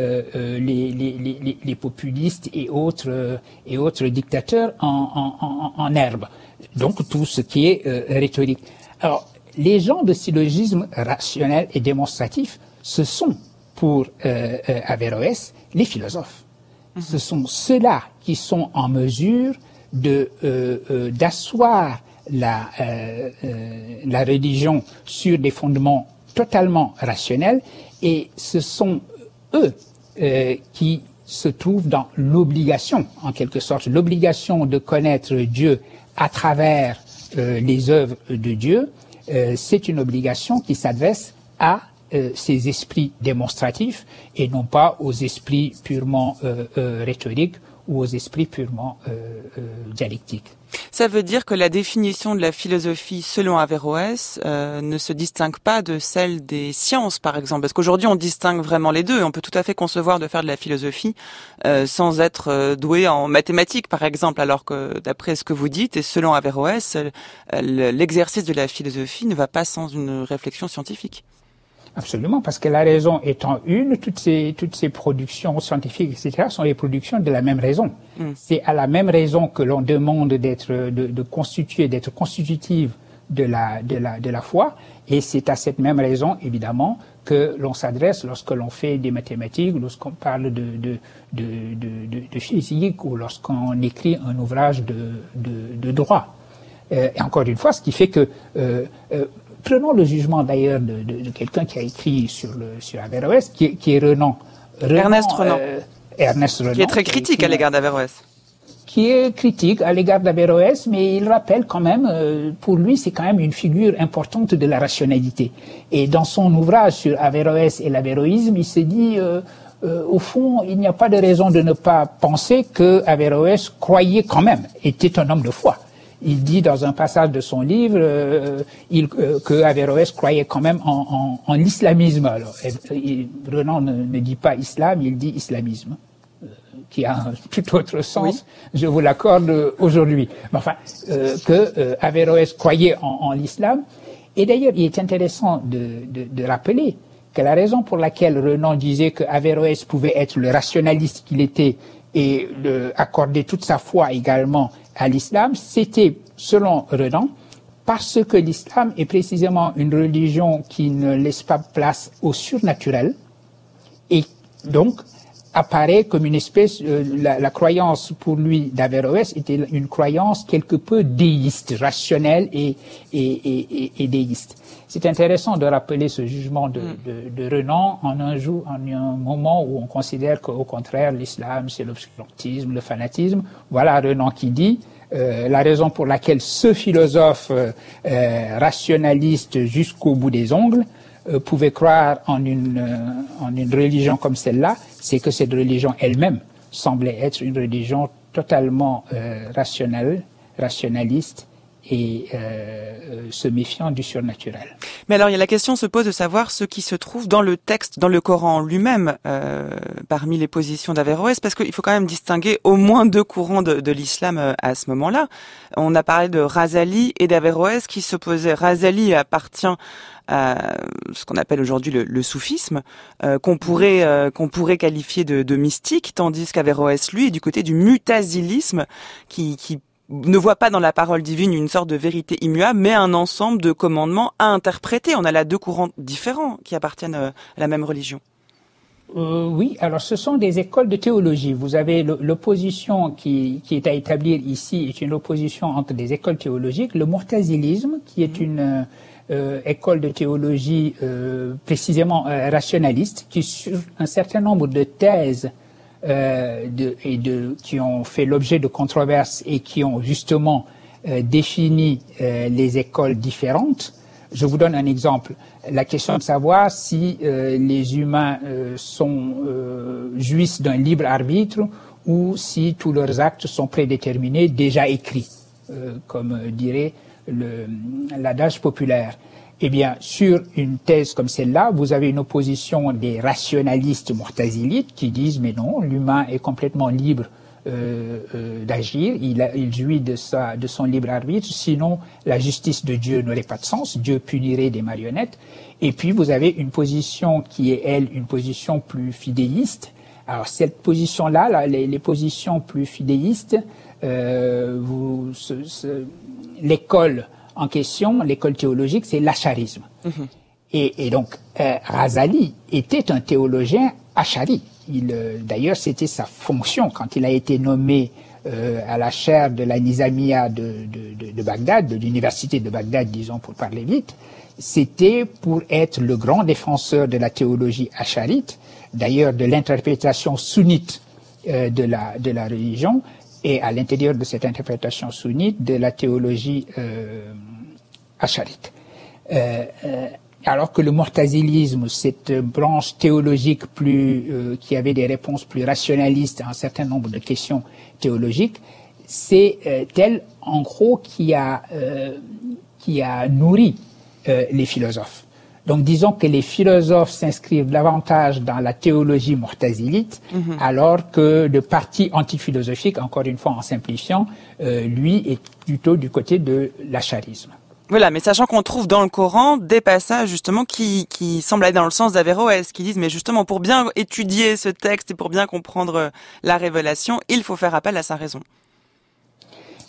les populistes et autres dictateurs en herbe. Donc tout ce qui est rhétorique. Alors, les gens de syllogisme rationnel et démonstratif, ce sont, pour Averroès, les philosophes. Ce sont ceux-là qui sont en mesure d'asseoir la religion sur des fondements totalement rationnels, et ce sont eux qui se trouvent dans l'obligation, en quelque sorte, l'obligation de connaître Dieu à travers les œuvres de Dieu. C'est une obligation qui s'adresse à ces esprits démonstratifs et non pas aux esprits purement rhétoriques ou aux esprits purement dialectiques. Ça veut dire que la définition de la philosophie selon Averroès ne se distingue pas de celle des sciences, par exemple, parce qu'aujourd'hui on distingue vraiment les deux. On peut tout à fait concevoir de faire de la philosophie sans être doué en mathématiques, par exemple, alors que d'après ce que vous dites et selon Averroès, l'exercice de la philosophie ne va pas sans une réflexion scientifique. Absolument, parce que la raison étant une, toutes ces productions scientifiques, etc., sont les productions de la même raison. C'est à la même raison que l'on demande d'être constitutive de la foi. Et c'est à cette même raison, évidemment, que l'on s'adresse lorsque l'on fait des mathématiques, lorsqu'on parle de physique ou lorsqu'on écrit un ouvrage de droit. Et encore une fois, ce qui fait que prenons le jugement d'ailleurs de quelqu'un qui a écrit sur Averroès, qui est Renan. Ernest Renan. Ernest Renan. Qui est très critique à l'égard d'Averroès. Qui est critique à l'égard d'Averroès, mais il rappelle quand même, pour lui, c'est quand même une figure importante de la rationalité. Et dans son ouvrage sur Averroès et l'avéroïsme, il se dit, au fond, il n'y a pas de raison de ne pas penser que Averroès croyait quand même, était un homme de foi. Il dit dans un passage de son livre que Averroès croyait quand même en l'islamisme. Alors, Renan ne dit pas islam, il dit islamisme, qui a un tout autre sens, oui. Je vous l'accorde aujourd'hui. Enfin, que Averroès croyait en l'islam. Et d'ailleurs, il est intéressant de rappeler que la raison pour laquelle Renan disait que Averroès pouvait être le rationaliste qu'il était et accorder toute sa foi également à l'islam, c'était, selon Renan, parce que l'islam est précisément une religion qui ne laisse pas place au surnaturel et donc apparaît comme une espèce, la croyance pour lui d'Averroès était une croyance quelque peu déiste, rationnelle et déiste. C'est intéressant de rappeler ce jugement de Renan en un moment où on considère qu'au contraire l'islam c'est l'obscurantisme, le fanatisme. Voilà Renan qui dit la raison pour laquelle ce philosophe rationaliste jusqu'au bout des ongles pouvait croire en une religion comme celle-là, c'est que cette religion elle-même semblait être une religion totalement rationaliste et se méfiant du surnaturel. Mais alors, la question se pose de savoir ce qui se trouve dans le texte, dans le Coran lui-même, parmi les positions d'Averroès, parce qu'il faut quand même distinguer au moins deux courants de l'islam à ce moment-là. On a parlé de Razali et d'Averroès qui s'opposaient. Razali appartient à ce qu'on appelle aujourd'hui le soufisme, qu'on pourrait qualifier de mystique, tandis qu'Averroès, lui, est du côté du mutazilisme, qui ne voit pas dans la parole divine une sorte de vérité immuable, mais un ensemble de commandements à interpréter. On a là deux courants différents qui appartiennent à la même religion. Oui, alors ce sont des écoles de théologie. Vous avez l'opposition qui est à établir ici est une opposition entre des écoles théologiques. Le mu'tazilisme, qui est une école de théologie précisément rationaliste, qui sur un certain nombre de thèses qui ont fait l'objet de controverses et qui ont justement défini les écoles différentes. Je vous donne un exemple. La question de savoir si les humains jouissent d'un libre arbitre ou si tous leurs actes sont prédéterminés, déjà écrits, comme dirait l'adage populaire. Eh bien, sur une thèse comme celle-là, vous avez une opposition des rationalistes mu'tazilites qui disent mais non, l'humain est complètement libre d'agir, il jouit de son libre arbitre, sinon la justice de Dieu n'aurait pas de sens, Dieu punirait des marionnettes. Et puis vous avez une position qui est, elle, une position plus fidéiste. Alors cette position-là, les positions plus fidéistes, l'école en question, l'école théologique, c'est l'acharisme. Mmh. Et donc, Razali était un théologien achari. D'ailleurs, c'était sa fonction quand il a été nommé à la chaire de la Nizamiya de Bagdad, de l'université de Bagdad, disons pour parler vite. C'était pour être le grand défenseur de la théologie acharite, d'ailleurs de l'interprétation sunnite de la religion, et à l'intérieur de cette interprétation sunnite de la théologie acharite. Alors que le mu'tazilisme, cette branche théologique qui avait des réponses plus rationalistes à un certain nombre de questions théologiques, c'est elle, en gros, qui a nourri les philosophes. Donc disons que les philosophes s'inscrivent davantage dans la théologie mu'tazilite, alors que le parti antiphilosophique, encore une fois en simplifiant, lui est plutôt du côté de l'acharisme. Voilà, mais sachant qu'on trouve dans le Coran des passages justement qui semblent aller dans le sens d'Averroès, qui disent mais justement pour bien étudier ce texte et pour bien comprendre la révélation, il faut faire appel à sa raison.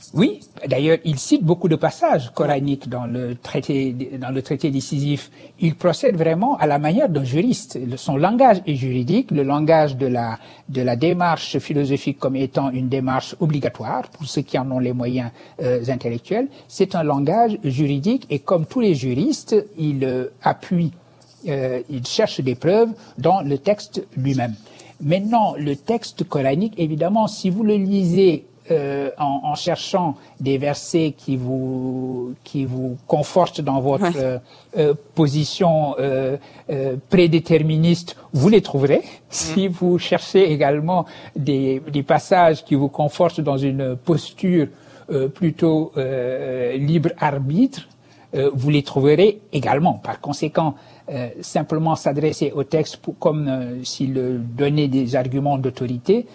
Oui, d'ailleurs, il cite beaucoup de passages coraniques dans le traité décisif. Il procède vraiment à la manière d'un juriste. Son langage est juridique, le langage de la démarche philosophique comme étant une démarche obligatoire pour ceux qui en ont les moyens intellectuels. C'est un langage juridique et comme tous les juristes, il cherche des preuves dans le texte lui-même. Maintenant, le texte coranique, évidemment, si vous le lisez en cherchant des versets qui vous confortent dans votre position prédéterministe, vous les trouverez. Si vous cherchez également des passages qui vous confortent dans une posture plutôt libre arbitre, vous les trouverez également. Par conséquent, simplement s'adresser au texte comme s'il donnait des arguments d'autorité,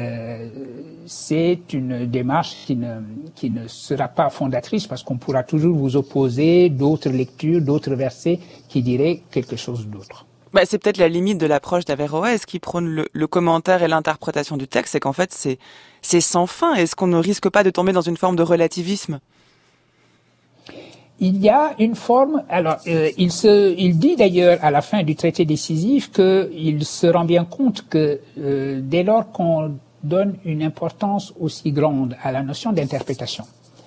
c'est une démarche qui ne sera pas fondatrice parce qu'on pourra toujours vous opposer d'autres lectures, d'autres versets qui diraient quelque chose d'autre. C'est peut-être la limite de l'approche d'Averroès qui prône le commentaire et l'interprétation du texte, c'est qu'en fait c'est sans fin. Est-ce qu'on ne risque pas de tomber dans une forme de relativisme ? Il y a une forme. Alors, il dit d'ailleurs à la fin du traité décisif qu'il se rend bien compte que dès lors qu'on donne une importance aussi grande à la notion d'interprétation,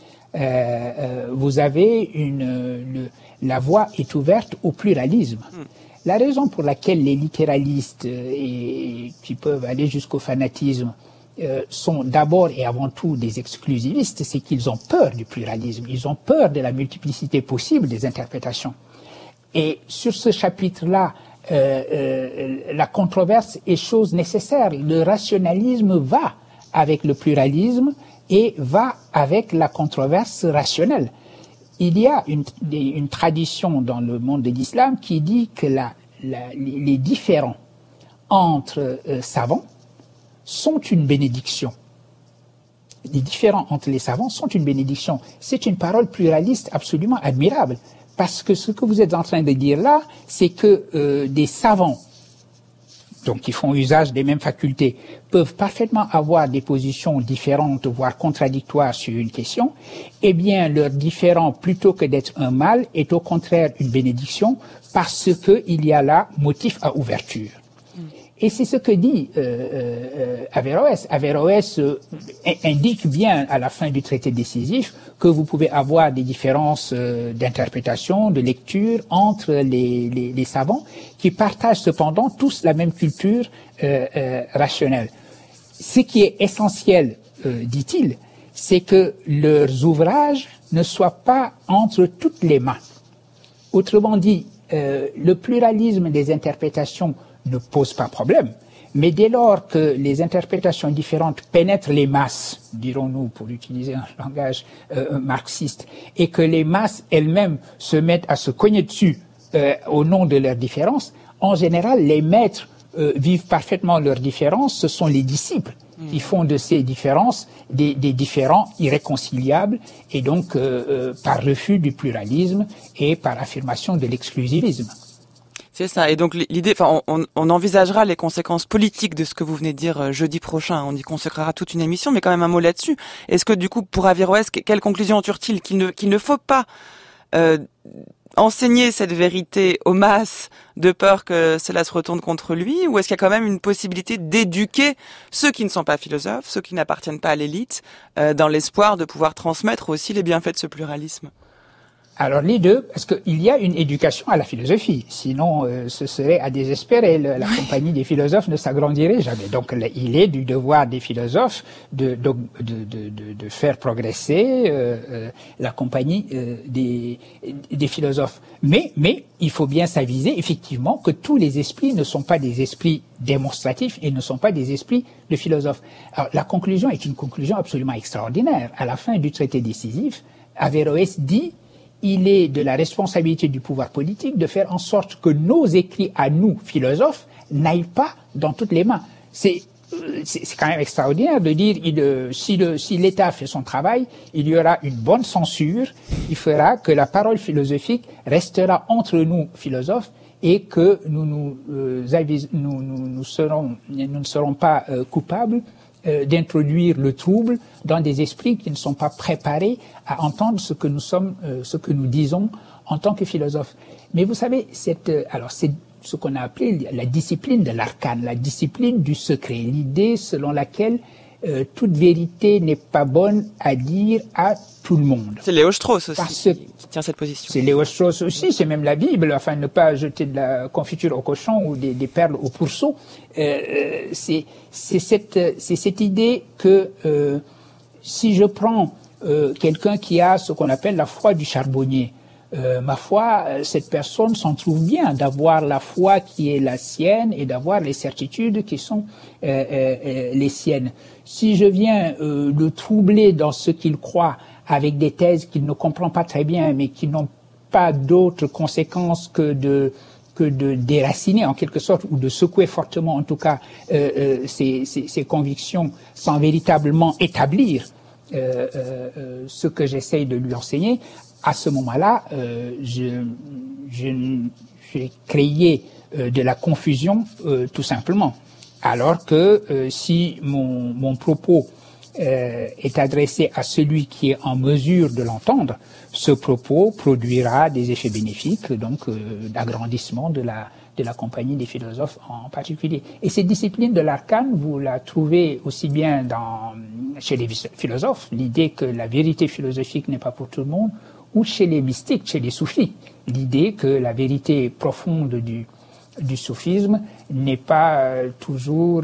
vous avez la voie est ouverte au pluralisme. La raison pour laquelle les littéralistes et qui peuvent aller jusqu'au fanatisme sont d'abord et avant tout des exclusivistes, c'est qu'ils ont peur du pluralisme, ils ont peur de la multiplicité possible des interprétations. Et sur ce chapitre-là, la controverse est chose nécessaire. Le rationalisme va avec le pluralisme et va avec la controverse rationnelle. Il y a une tradition dans le monde de l'islam qui dit que les différends entre savants sont une bénédiction. Les différends entre les savants sont une bénédiction. C'est une parole pluraliste absolument admirable. Parce que ce que vous êtes en train de dire là, c'est que des savants, donc qui font usage des mêmes facultés, peuvent parfaitement avoir des positions différentes, voire contradictoires sur une question. Eh bien, leur différend, plutôt que d'être un mal, est au contraire une bénédiction parce qu'il y a là motif à ouverture. Et c'est ce que dit Averroès. Averroès indique bien à la fin du traité décisif que vous pouvez avoir des différences d'interprétation, de lecture entre les savants qui partagent cependant tous la même culture rationnelle. Ce qui est essentiel, dit-il, c'est que leurs ouvrages ne soient pas entre toutes les mains. Autrement dit, le pluralisme des interprétations ne pose pas problème. Mais dès lors que les interprétations différentes pénètrent les masses, dirons-nous pour utiliser un langage marxiste, et que les masses elles-mêmes se mettent à se cogner dessus au nom de leurs différences, en général, les maîtres vivent parfaitement leurs différences, ce sont les disciples qui font de ces différences des différends irréconciliables, et donc par refus du pluralisme et par affirmation de l'exclusivisme. C'est ça. Et donc l'idée, on envisagera les conséquences politiques de ce que vous venez de dire jeudi prochain. On y consacrera toute une émission, mais quand même un mot là-dessus. Est-ce que du coup, pour Averroès, quelle conclusion en tire-t-il ? Qu'il ne faut pas enseigner cette vérité aux masses de peur que cela se retourne contre lui, ou est-ce qu'il y a quand même une possibilité d'éduquer ceux qui ne sont pas philosophes, ceux qui n'appartiennent pas à l'élite, dans l'espoir de pouvoir transmettre aussi les bienfaits de ce pluralisme ? Alors les deux, parce qu'il y a une éducation à la philosophie, sinon ce serait à désespérer. La compagnie des philosophes ne s'agrandirait jamais. Donc il est du devoir des philosophes de faire progresser la compagnie des philosophes. Mais il faut bien s'aviser effectivement que tous les esprits ne sont pas des esprits démonstratifs et ne sont pas des esprits de philosophes. Alors la conclusion est une conclusion absolument extraordinaire. À la fin du traité décisif, Averroès dit: il est de la responsabilité du pouvoir politique de faire en sorte que nos écrits à nous, philosophes, n'aillent pas dans toutes les mains. C'est quand même extraordinaire de dire si l'État fait son travail, il y aura une bonne censure qui fera que la parole philosophique restera entre nous, philosophes, et que nous ne serons pas coupables d'introduire le trouble dans des esprits qui ne sont pas préparés à entendre ce que nous disons en tant que philosophes. Mais vous savez, c'est ce qu'on a appelé la discipline de l'arcane, la discipline du secret, l'idée selon laquelle toute vérité n'est pas bonne à dire à tout le monde. C'est Léo Strauss aussi qui tient cette position. C'est Léo Strauss aussi, c'est même la Bible, enfin ne pas jeter de la confiture au cochon ou des perles au pourceau. C'est cette idée que si je prends quelqu'un qui a ce qu'on appelle la foi du charbonnier, ma foi, cette personne s'en trouve bien d'avoir la foi qui est la sienne et d'avoir les certitudes qui sont les siennes. Si je viens le troubler dans ce qu'il croit avec des thèses qu'il ne comprend pas très bien, mais qui n'ont pas d'autres conséquences que de déraciner en quelque sorte ou de secouer fortement en tout cas ses convictions sans véritablement établir ce que j'essaye de lui enseigner, à ce moment-là, j'ai créé de la confusion tout simplement. Alors que si mon propos est adressé à celui qui est en mesure de l'entendre, ce propos produira des effets bénéfiques, donc d'agrandissement de la compagnie des philosophes en particulier. Et cette discipline de l'arcane, vous la trouvez aussi bien chez les philosophes, l'idée que la vérité philosophique n'est pas pour tout le monde, ou chez les mystiques, chez les soufis, l'idée que la vérité profonde du soufisme n'est pas toujours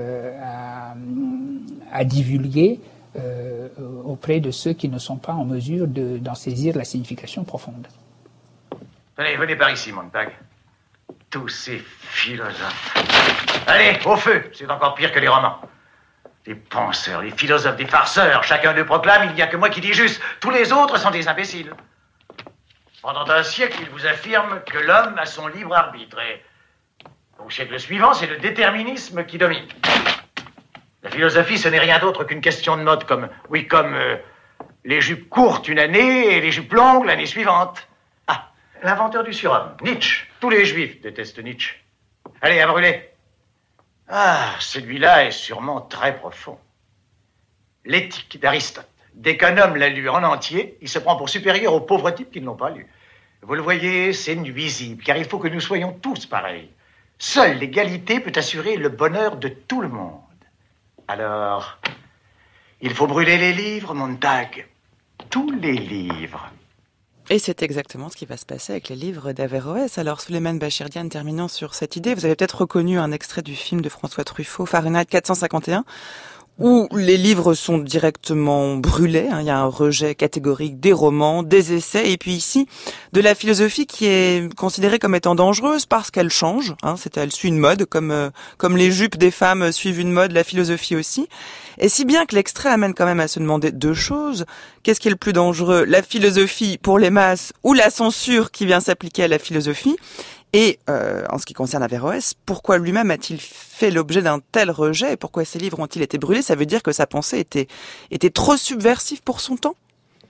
à divulguer auprès de ceux qui ne sont pas en mesure d'en saisir la signification profonde. Allez, venez par ici, Montag. Tous ces philosophes. Allez, au feu, c'est encore pire que les romans. Des penseurs, des philosophes, des farceurs, chacun d'eux proclame, il n'y a que moi qui dis juste, tous les autres sont des imbéciles. Pendant un siècle, ils vous affirment que l'homme a son libre arbitre et au siècle suivant, c'est le déterminisme qui domine. La philosophie, ce n'est rien d'autre qu'une question de mode, comme les jupes courtes une année et les jupes longues l'année suivante. Ah, l'inventeur du surhomme, Nietzsche. Tous les juifs détestent Nietzsche. Allez, à brûler. Ah, celui-là est sûrement très profond. L'éthique d'Aristote. Dès qu'un homme l'a lu en entier, il se prend pour supérieur aux pauvres types qui ne l'ont pas lu. Vous le voyez, c'est nuisible, car il faut que nous soyons tous pareils. Seule l'égalité peut assurer le bonheur de tout le monde. Alors, il faut brûler les livres, Montag. Tous les livres. Et c'est exactement ce qui va se passer avec les livres d'Averroès. Alors, Souleymane Bachir-Diagne, terminant sur cette idée, vous avez peut-être reconnu un extrait du film de François Truffaut, Fahrenheit 451, où les livres sont directement brûlés. Il y a un rejet catégorique des romans, des essais, et puis ici, de la philosophie qui est considérée comme étant dangereuse parce qu'elle change. Elle suit une mode, comme les jupes des femmes suivent une mode, la philosophie aussi. Et si bien que l'extrait amène quand même à se demander deux choses. Qu'est-ce qui est le plus dangereux, la philosophie pour les masses ou la censure qui vient s'appliquer à la philosophie? Et en ce qui concerne Averroès, pourquoi lui-même a-t-il fait l'objet d'un tel rejet et pourquoi ses livres ont-ils été brûlés? Ça veut dire que sa pensée était trop subversive pour son temps?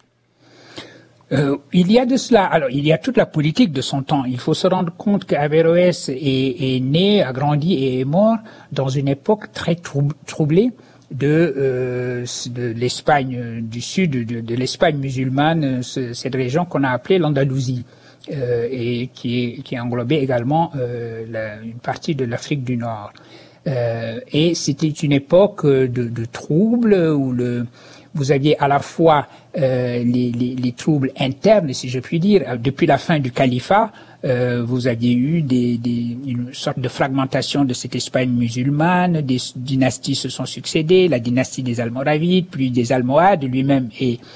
Il y a de cela. Alors, il y a toute la politique de son temps. Il faut se rendre compte qu'Averroès est né, a grandi et est mort dans une époque très troublée de l'Espagne du sud, de l'Espagne musulmane, cette région qu'on a appelée l'Andalousie. Et qui englobait également une partie de l'Afrique du Nord. Et c'était une époque de troubles où vous aviez à la fois les troubles internes, si je puis dire, depuis la fin du califat. Vous aviez eu une sorte de fragmentation de cette Espagne musulmane, des dynasties se sont succédées, la dynastie des Almoravides, puis des Almohades, lui-même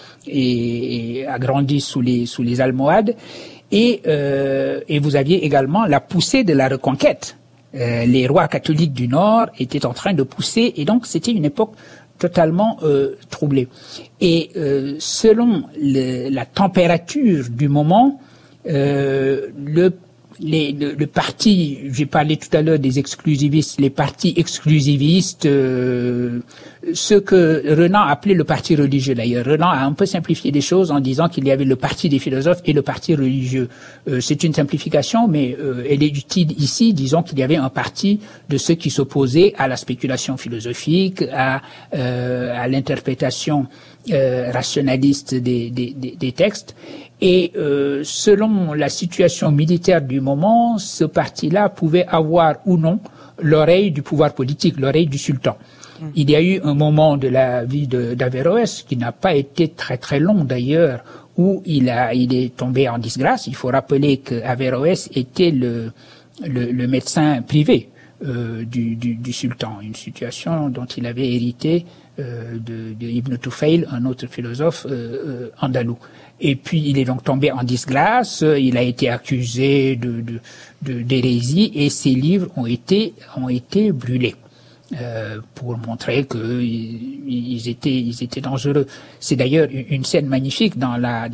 a grandi sous les Almohades. Et vous aviez également la poussée de la reconquête. Les rois catholiques du Nord étaient en train de pousser, et donc c'était une époque totalement troublée. Et selon la température du moment, le le parti, j'ai parlé tout à l'heure des exclusivistes, les partis exclusivistes, ce que Renan appelait le parti religieux d'ailleurs. Renan a un peu simplifié les choses en disant qu'il y avait le parti des philosophes et le parti religieux. C'est une simplification, mais elle est utile ici. Disons qu'il y avait un parti de ceux qui s'opposaient à la spéculation philosophique, à l'interprétation rationaliste des textes. Et selon la situation militaire du moment, ce parti-là pouvait avoir ou non l'oreille du pouvoir politique, l'oreille du sultan. Il y a eu un moment de la vie d'Averroès qui n'a pas été très très long d'ailleurs, où il est tombé en disgrâce. Il faut rappeler qu'Averroès était le médecin privé du sultan, une situation dont il avait hérité de Ibn Tufayl, un autre philosophe andalou. Et puis il est donc tombé en disgrâce, il a été accusé d'hérésie et ses livres ont été brûlés pour montrer que ils étaient dangereux. C'est d'ailleurs une scène magnifique dans la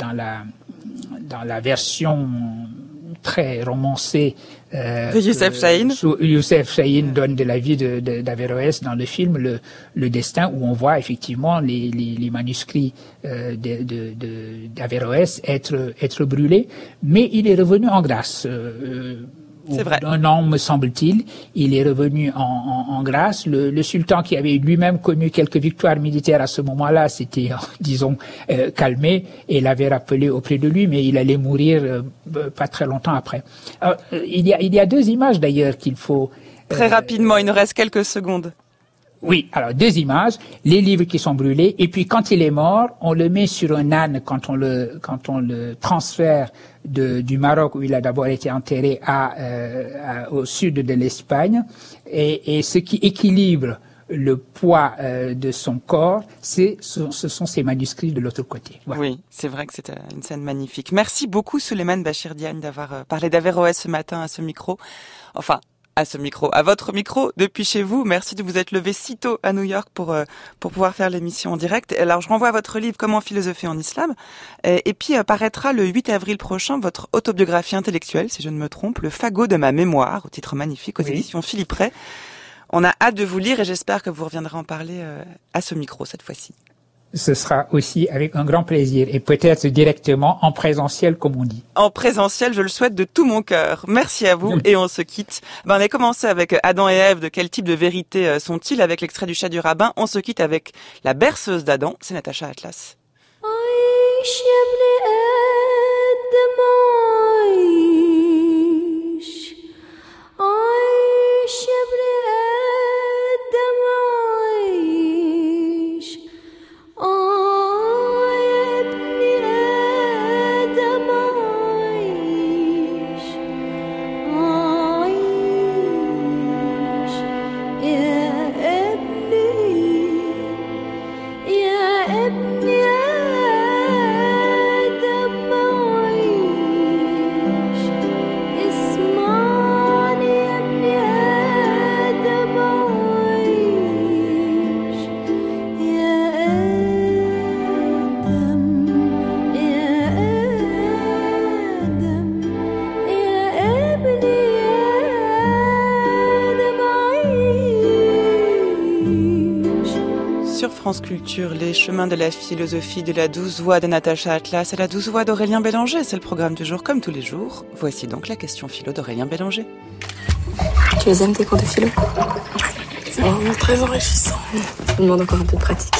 version très romancée de Youssef Chahine. Youssef Chahine donne de la vie d'Averroès dans le film Le Destin, où on voit effectivement les manuscrits d'Averroès être brûlés, mais il est revenu en grâce. C'est vrai. Un an, me semble-t-il, il est revenu en grâce. Le sultan, qui avait lui-même connu quelques victoires militaires à ce moment-là, s'était, disons, calmé et l'avait rappelé auprès de lui, mais il allait mourir pas très longtemps après. Alors, il y a deux images d'ailleurs qu'il faut... Très rapidement, il nous reste quelques secondes. Oui, alors deux images, les livres qui sont brûlés, et puis quand il est mort, on le met sur un âne quand on le transfère du Maroc, où il a d'abord été enterré au sud de l'Espagne, et ce qui équilibre le poids de son corps, ce sont ces manuscrits de l'autre côté. Voilà. Oui, c'est vrai que c'était une scène magnifique. Merci beaucoup Souleymane Bachir Diagne d'avoir parlé d'Averroès ce matin à ce micro. Enfin, à votre micro, depuis chez vous. Merci de vous être levé si tôt à New York pour pouvoir faire l'émission en direct. Alors, je renvoie à votre livre Comment philosopher en islam. Et puis, paraîtra le 8 avril prochain votre autobiographie intellectuelle, si je ne me trompe, Le fagot de ma mémoire, au titre magnifique, aux éditions Philippe Ray. On a hâte de vous lire et j'espère que vous reviendrez en parler à ce micro cette fois-ci. Ce sera aussi avec un grand plaisir et peut-être directement en présentiel, comme on dit. En présentiel, je le souhaite de tout mon cœur. Merci à vous et on se quitte. On a commencé avec Adam et Ève, de quel type de vérité sont-ils, avec l'extrait du Chat du rabbin. On se quitte avec la berceuse d'Adam, c'est Natacha Atlas. France Culture, les chemins de la philosophie de la 12 voix de Natacha Atlas et la 12 voix d'Aurélien Bélanger. C'est le programme du jour comme tous les jours. Voici donc la question philo d'Aurélien Bélanger. Tu les aimes tes cours de philo? C'est vraiment très enrichissant. Ça demande encore un peu de pratique.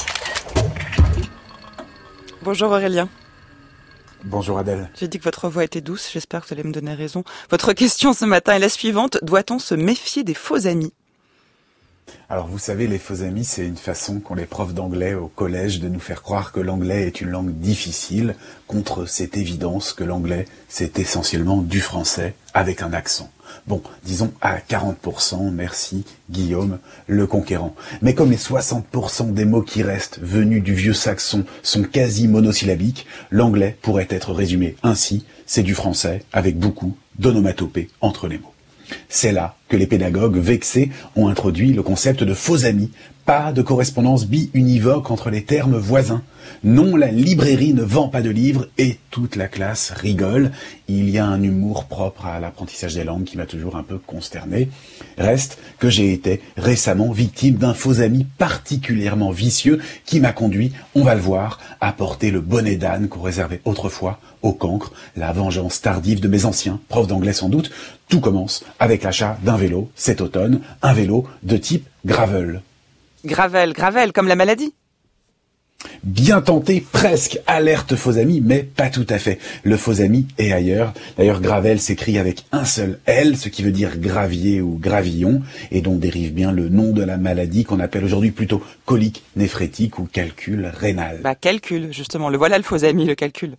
Bonjour Aurélien. Bonjour Adèle. J'ai dit que votre voix était douce, j'espère que vous allez me donner raison. Votre question ce matin est la suivante. Doit-on se méfier des faux amis ? Alors vous savez, les faux amis, c'est une façon qu'ont les profs d'anglais au collège de nous faire croire que l'anglais est une langue difficile, contre cette évidence que l'anglais, c'est essentiellement du français avec un accent. Bon, disons à 40%, merci Guillaume le Conquérant. Mais comme les 60% des mots qui restent venus du vieux saxon sont quasi monosyllabiques, l'anglais pourrait être résumé ainsi, c'est du français avec beaucoup d'onomatopées entre les mots. C'est là que les pédagogues vexés ont introduit le concept de faux amis, pas de correspondance bi-univoque entre les termes voisins. Non, la librairie ne vend pas de livres et toute la classe rigole. Il y a un humour propre à l'apprentissage des langues qui m'a toujours un peu consterné. Reste que j'ai été récemment victime d'un faux ami particulièrement vicieux qui m'a conduit, on va le voir, à porter le bonnet d'âne qu'on réservait autrefois aux cancres, la vengeance tardive de mes anciens, profs d'anglais sans doute. Tout commence avec l'achat d'un vélo cet automne, un vélo de type gravel. Gravel, comme la maladie. Bien tenté, presque, alerte faux ami, mais pas tout à fait. Le faux ami est ailleurs. D'ailleurs, gravel s'écrit avec un seul L, ce qui veut dire gravier ou gravillon, et dont dérive bien le nom de la maladie qu'on appelle aujourd'hui plutôt colique néphrétique ou calcul rénal. Calcul, justement. Le voilà le faux ami, le calcul.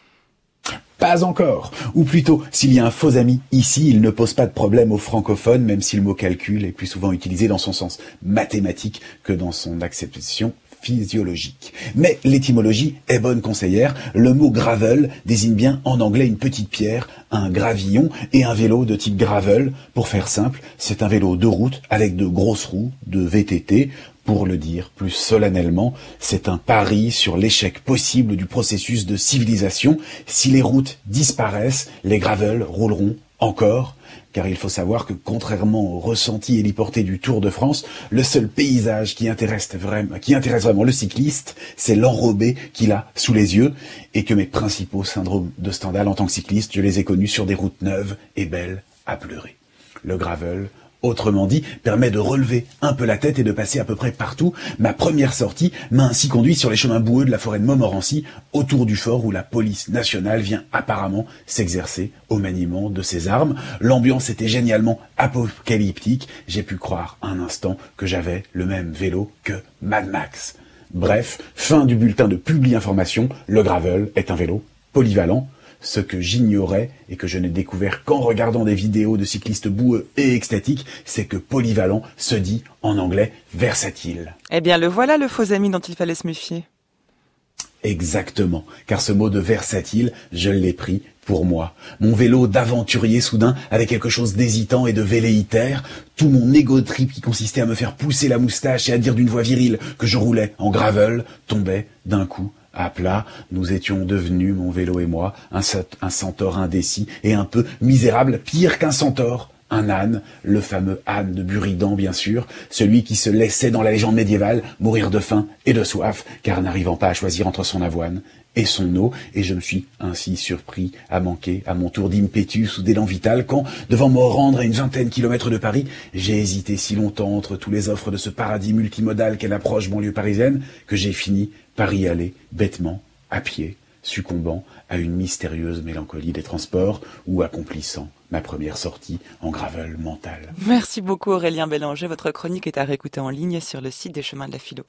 Pas encore. Ou plutôt, s'il y a un faux ami ici, il ne pose pas de problème aux francophones, même si le mot calcul est plus souvent utilisé dans son sens mathématique que dans son acception physiologique. Mais l'étymologie est bonne conseillère. Le mot gravel désigne bien en anglais une petite pierre, un gravillon et un vélo de type gravel. Pour faire simple, c'est un vélo de route avec de grosses roues, de VTT. Pour le dire plus solennellement, c'est un pari sur l'échec possible du processus de civilisation. Si les routes disparaissent, les gravels rouleront encore. Car il faut savoir que, contrairement au ressenti héliporté du Tour de France, le seul paysage qui intéresse vraiment le cycliste, c'est l'enrobé qu'il a sous les yeux, et que mes principaux syndromes de Stendhal en tant que cycliste, je les ai connus sur des routes neuves et belles à pleurer. Le gravel, autrement dit, permet de relever un peu la tête et de passer à peu près partout. Ma première sortie m'a ainsi conduit sur les chemins boueux de la forêt de Montmorency, autour du fort où la police nationale vient apparemment s'exercer au maniement de ses armes. L'ambiance était génialement apocalyptique. J'ai pu croire un instant que j'avais le même vélo que Mad Max. Bref, fin du bulletin de Publi-Information, le gravel est un vélo polyvalent. Ce que j'ignorais et que je n'ai découvert qu'en regardant des vidéos de cyclistes boueux et extatiques, c'est que polyvalent se dit en anglais versatile. Eh bien, le voilà le faux ami dont il fallait se méfier. Exactement, car ce mot de versatile, je l'ai pris pour moi. Mon vélo d'aventurier soudain avait quelque chose d'hésitant et de velléitaire. Tout mon ego trip qui consistait à me faire pousser la moustache et à dire d'une voix virile que je roulais en gravel tombait d'un coup à plat. Nous étions devenus, mon vélo et moi, un centaure indécis et un peu misérable, pire qu'un centaure. Un âne, le fameux âne de Buridan bien sûr, celui qui se laissait dans la légende médiévale mourir de faim et de soif, car n'arrivant pas à choisir entre son avoine et son eau, et je me suis ainsi surpris à manquer à mon tour d'impétus ou d'élan vital quand, devant me rendre à une 20aine kilomètres de Paris, j'ai hésité si longtemps entre tous les offres de ce paradis multimodal qu'est l'approche banlieue parisienne, que j'ai fini par y aller bêtement, à pied, succombant à une mystérieuse mélancolie des transports ou accomplissant ma première sortie en gravel mental. Merci beaucoup Aurélien Bélanger. Votre chronique est à réécouter en ligne sur le site des Chemins de la Philo.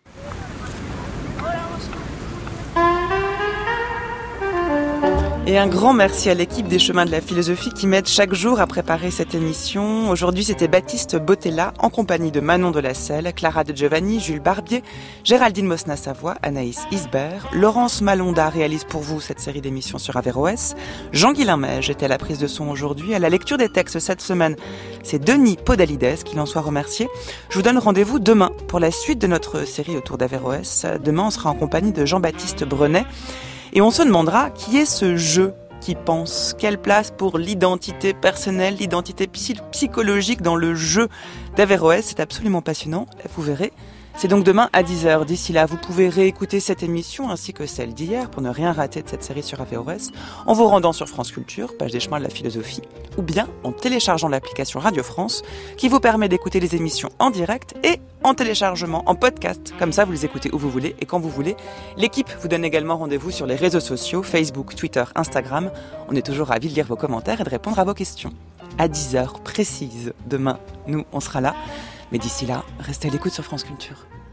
Et un grand merci à l'équipe des Chemins de la Philosophie qui m'aide chaque jour à préparer cette émission. Aujourd'hui, c'était Baptiste Bottella en compagnie de Manon Delacelle, Clara De Giovanni, Jules Barbier, Géraldine Mosna-Savoie, Anaïs Isbert, Laurence Malonda réalise pour vous cette série d'émissions sur Averroès. Jean-Guilain Meige était à la prise de son aujourd'hui. À la lecture des textes cette semaine, c'est Denis Podalides, qu'il en soit remercié. Je vous donne rendez-vous demain pour la suite de notre série autour d'Averroès. Demain, on sera en compagnie de Jean-Baptiste Brenet. Et on se demandera qui est ce je qui pense, quelle place pour l'identité personnelle, l'identité psychologique dans le jeu d'Averroès. C'est absolument passionnant, vous verrez. C'est donc demain à 10h. D'ici là, vous pouvez réécouter cette émission ainsi que celle d'hier pour ne rien rater de cette série sur Averroès en vous rendant sur France Culture, page des Chemins de la Philosophie, ou bien en téléchargeant l'application Radio France qui vous permet d'écouter les émissions en direct et en téléchargement, en podcast. Comme ça, vous les écoutez où vous voulez et quand vous voulez. L'équipe vous donne également rendez-vous sur les réseaux sociaux, Facebook, Twitter, Instagram. On est toujours ravis de lire vos commentaires et de répondre à vos questions. À 10h précise demain, nous, on sera là. Mais d'ici là, restez à l'écoute sur France Culture.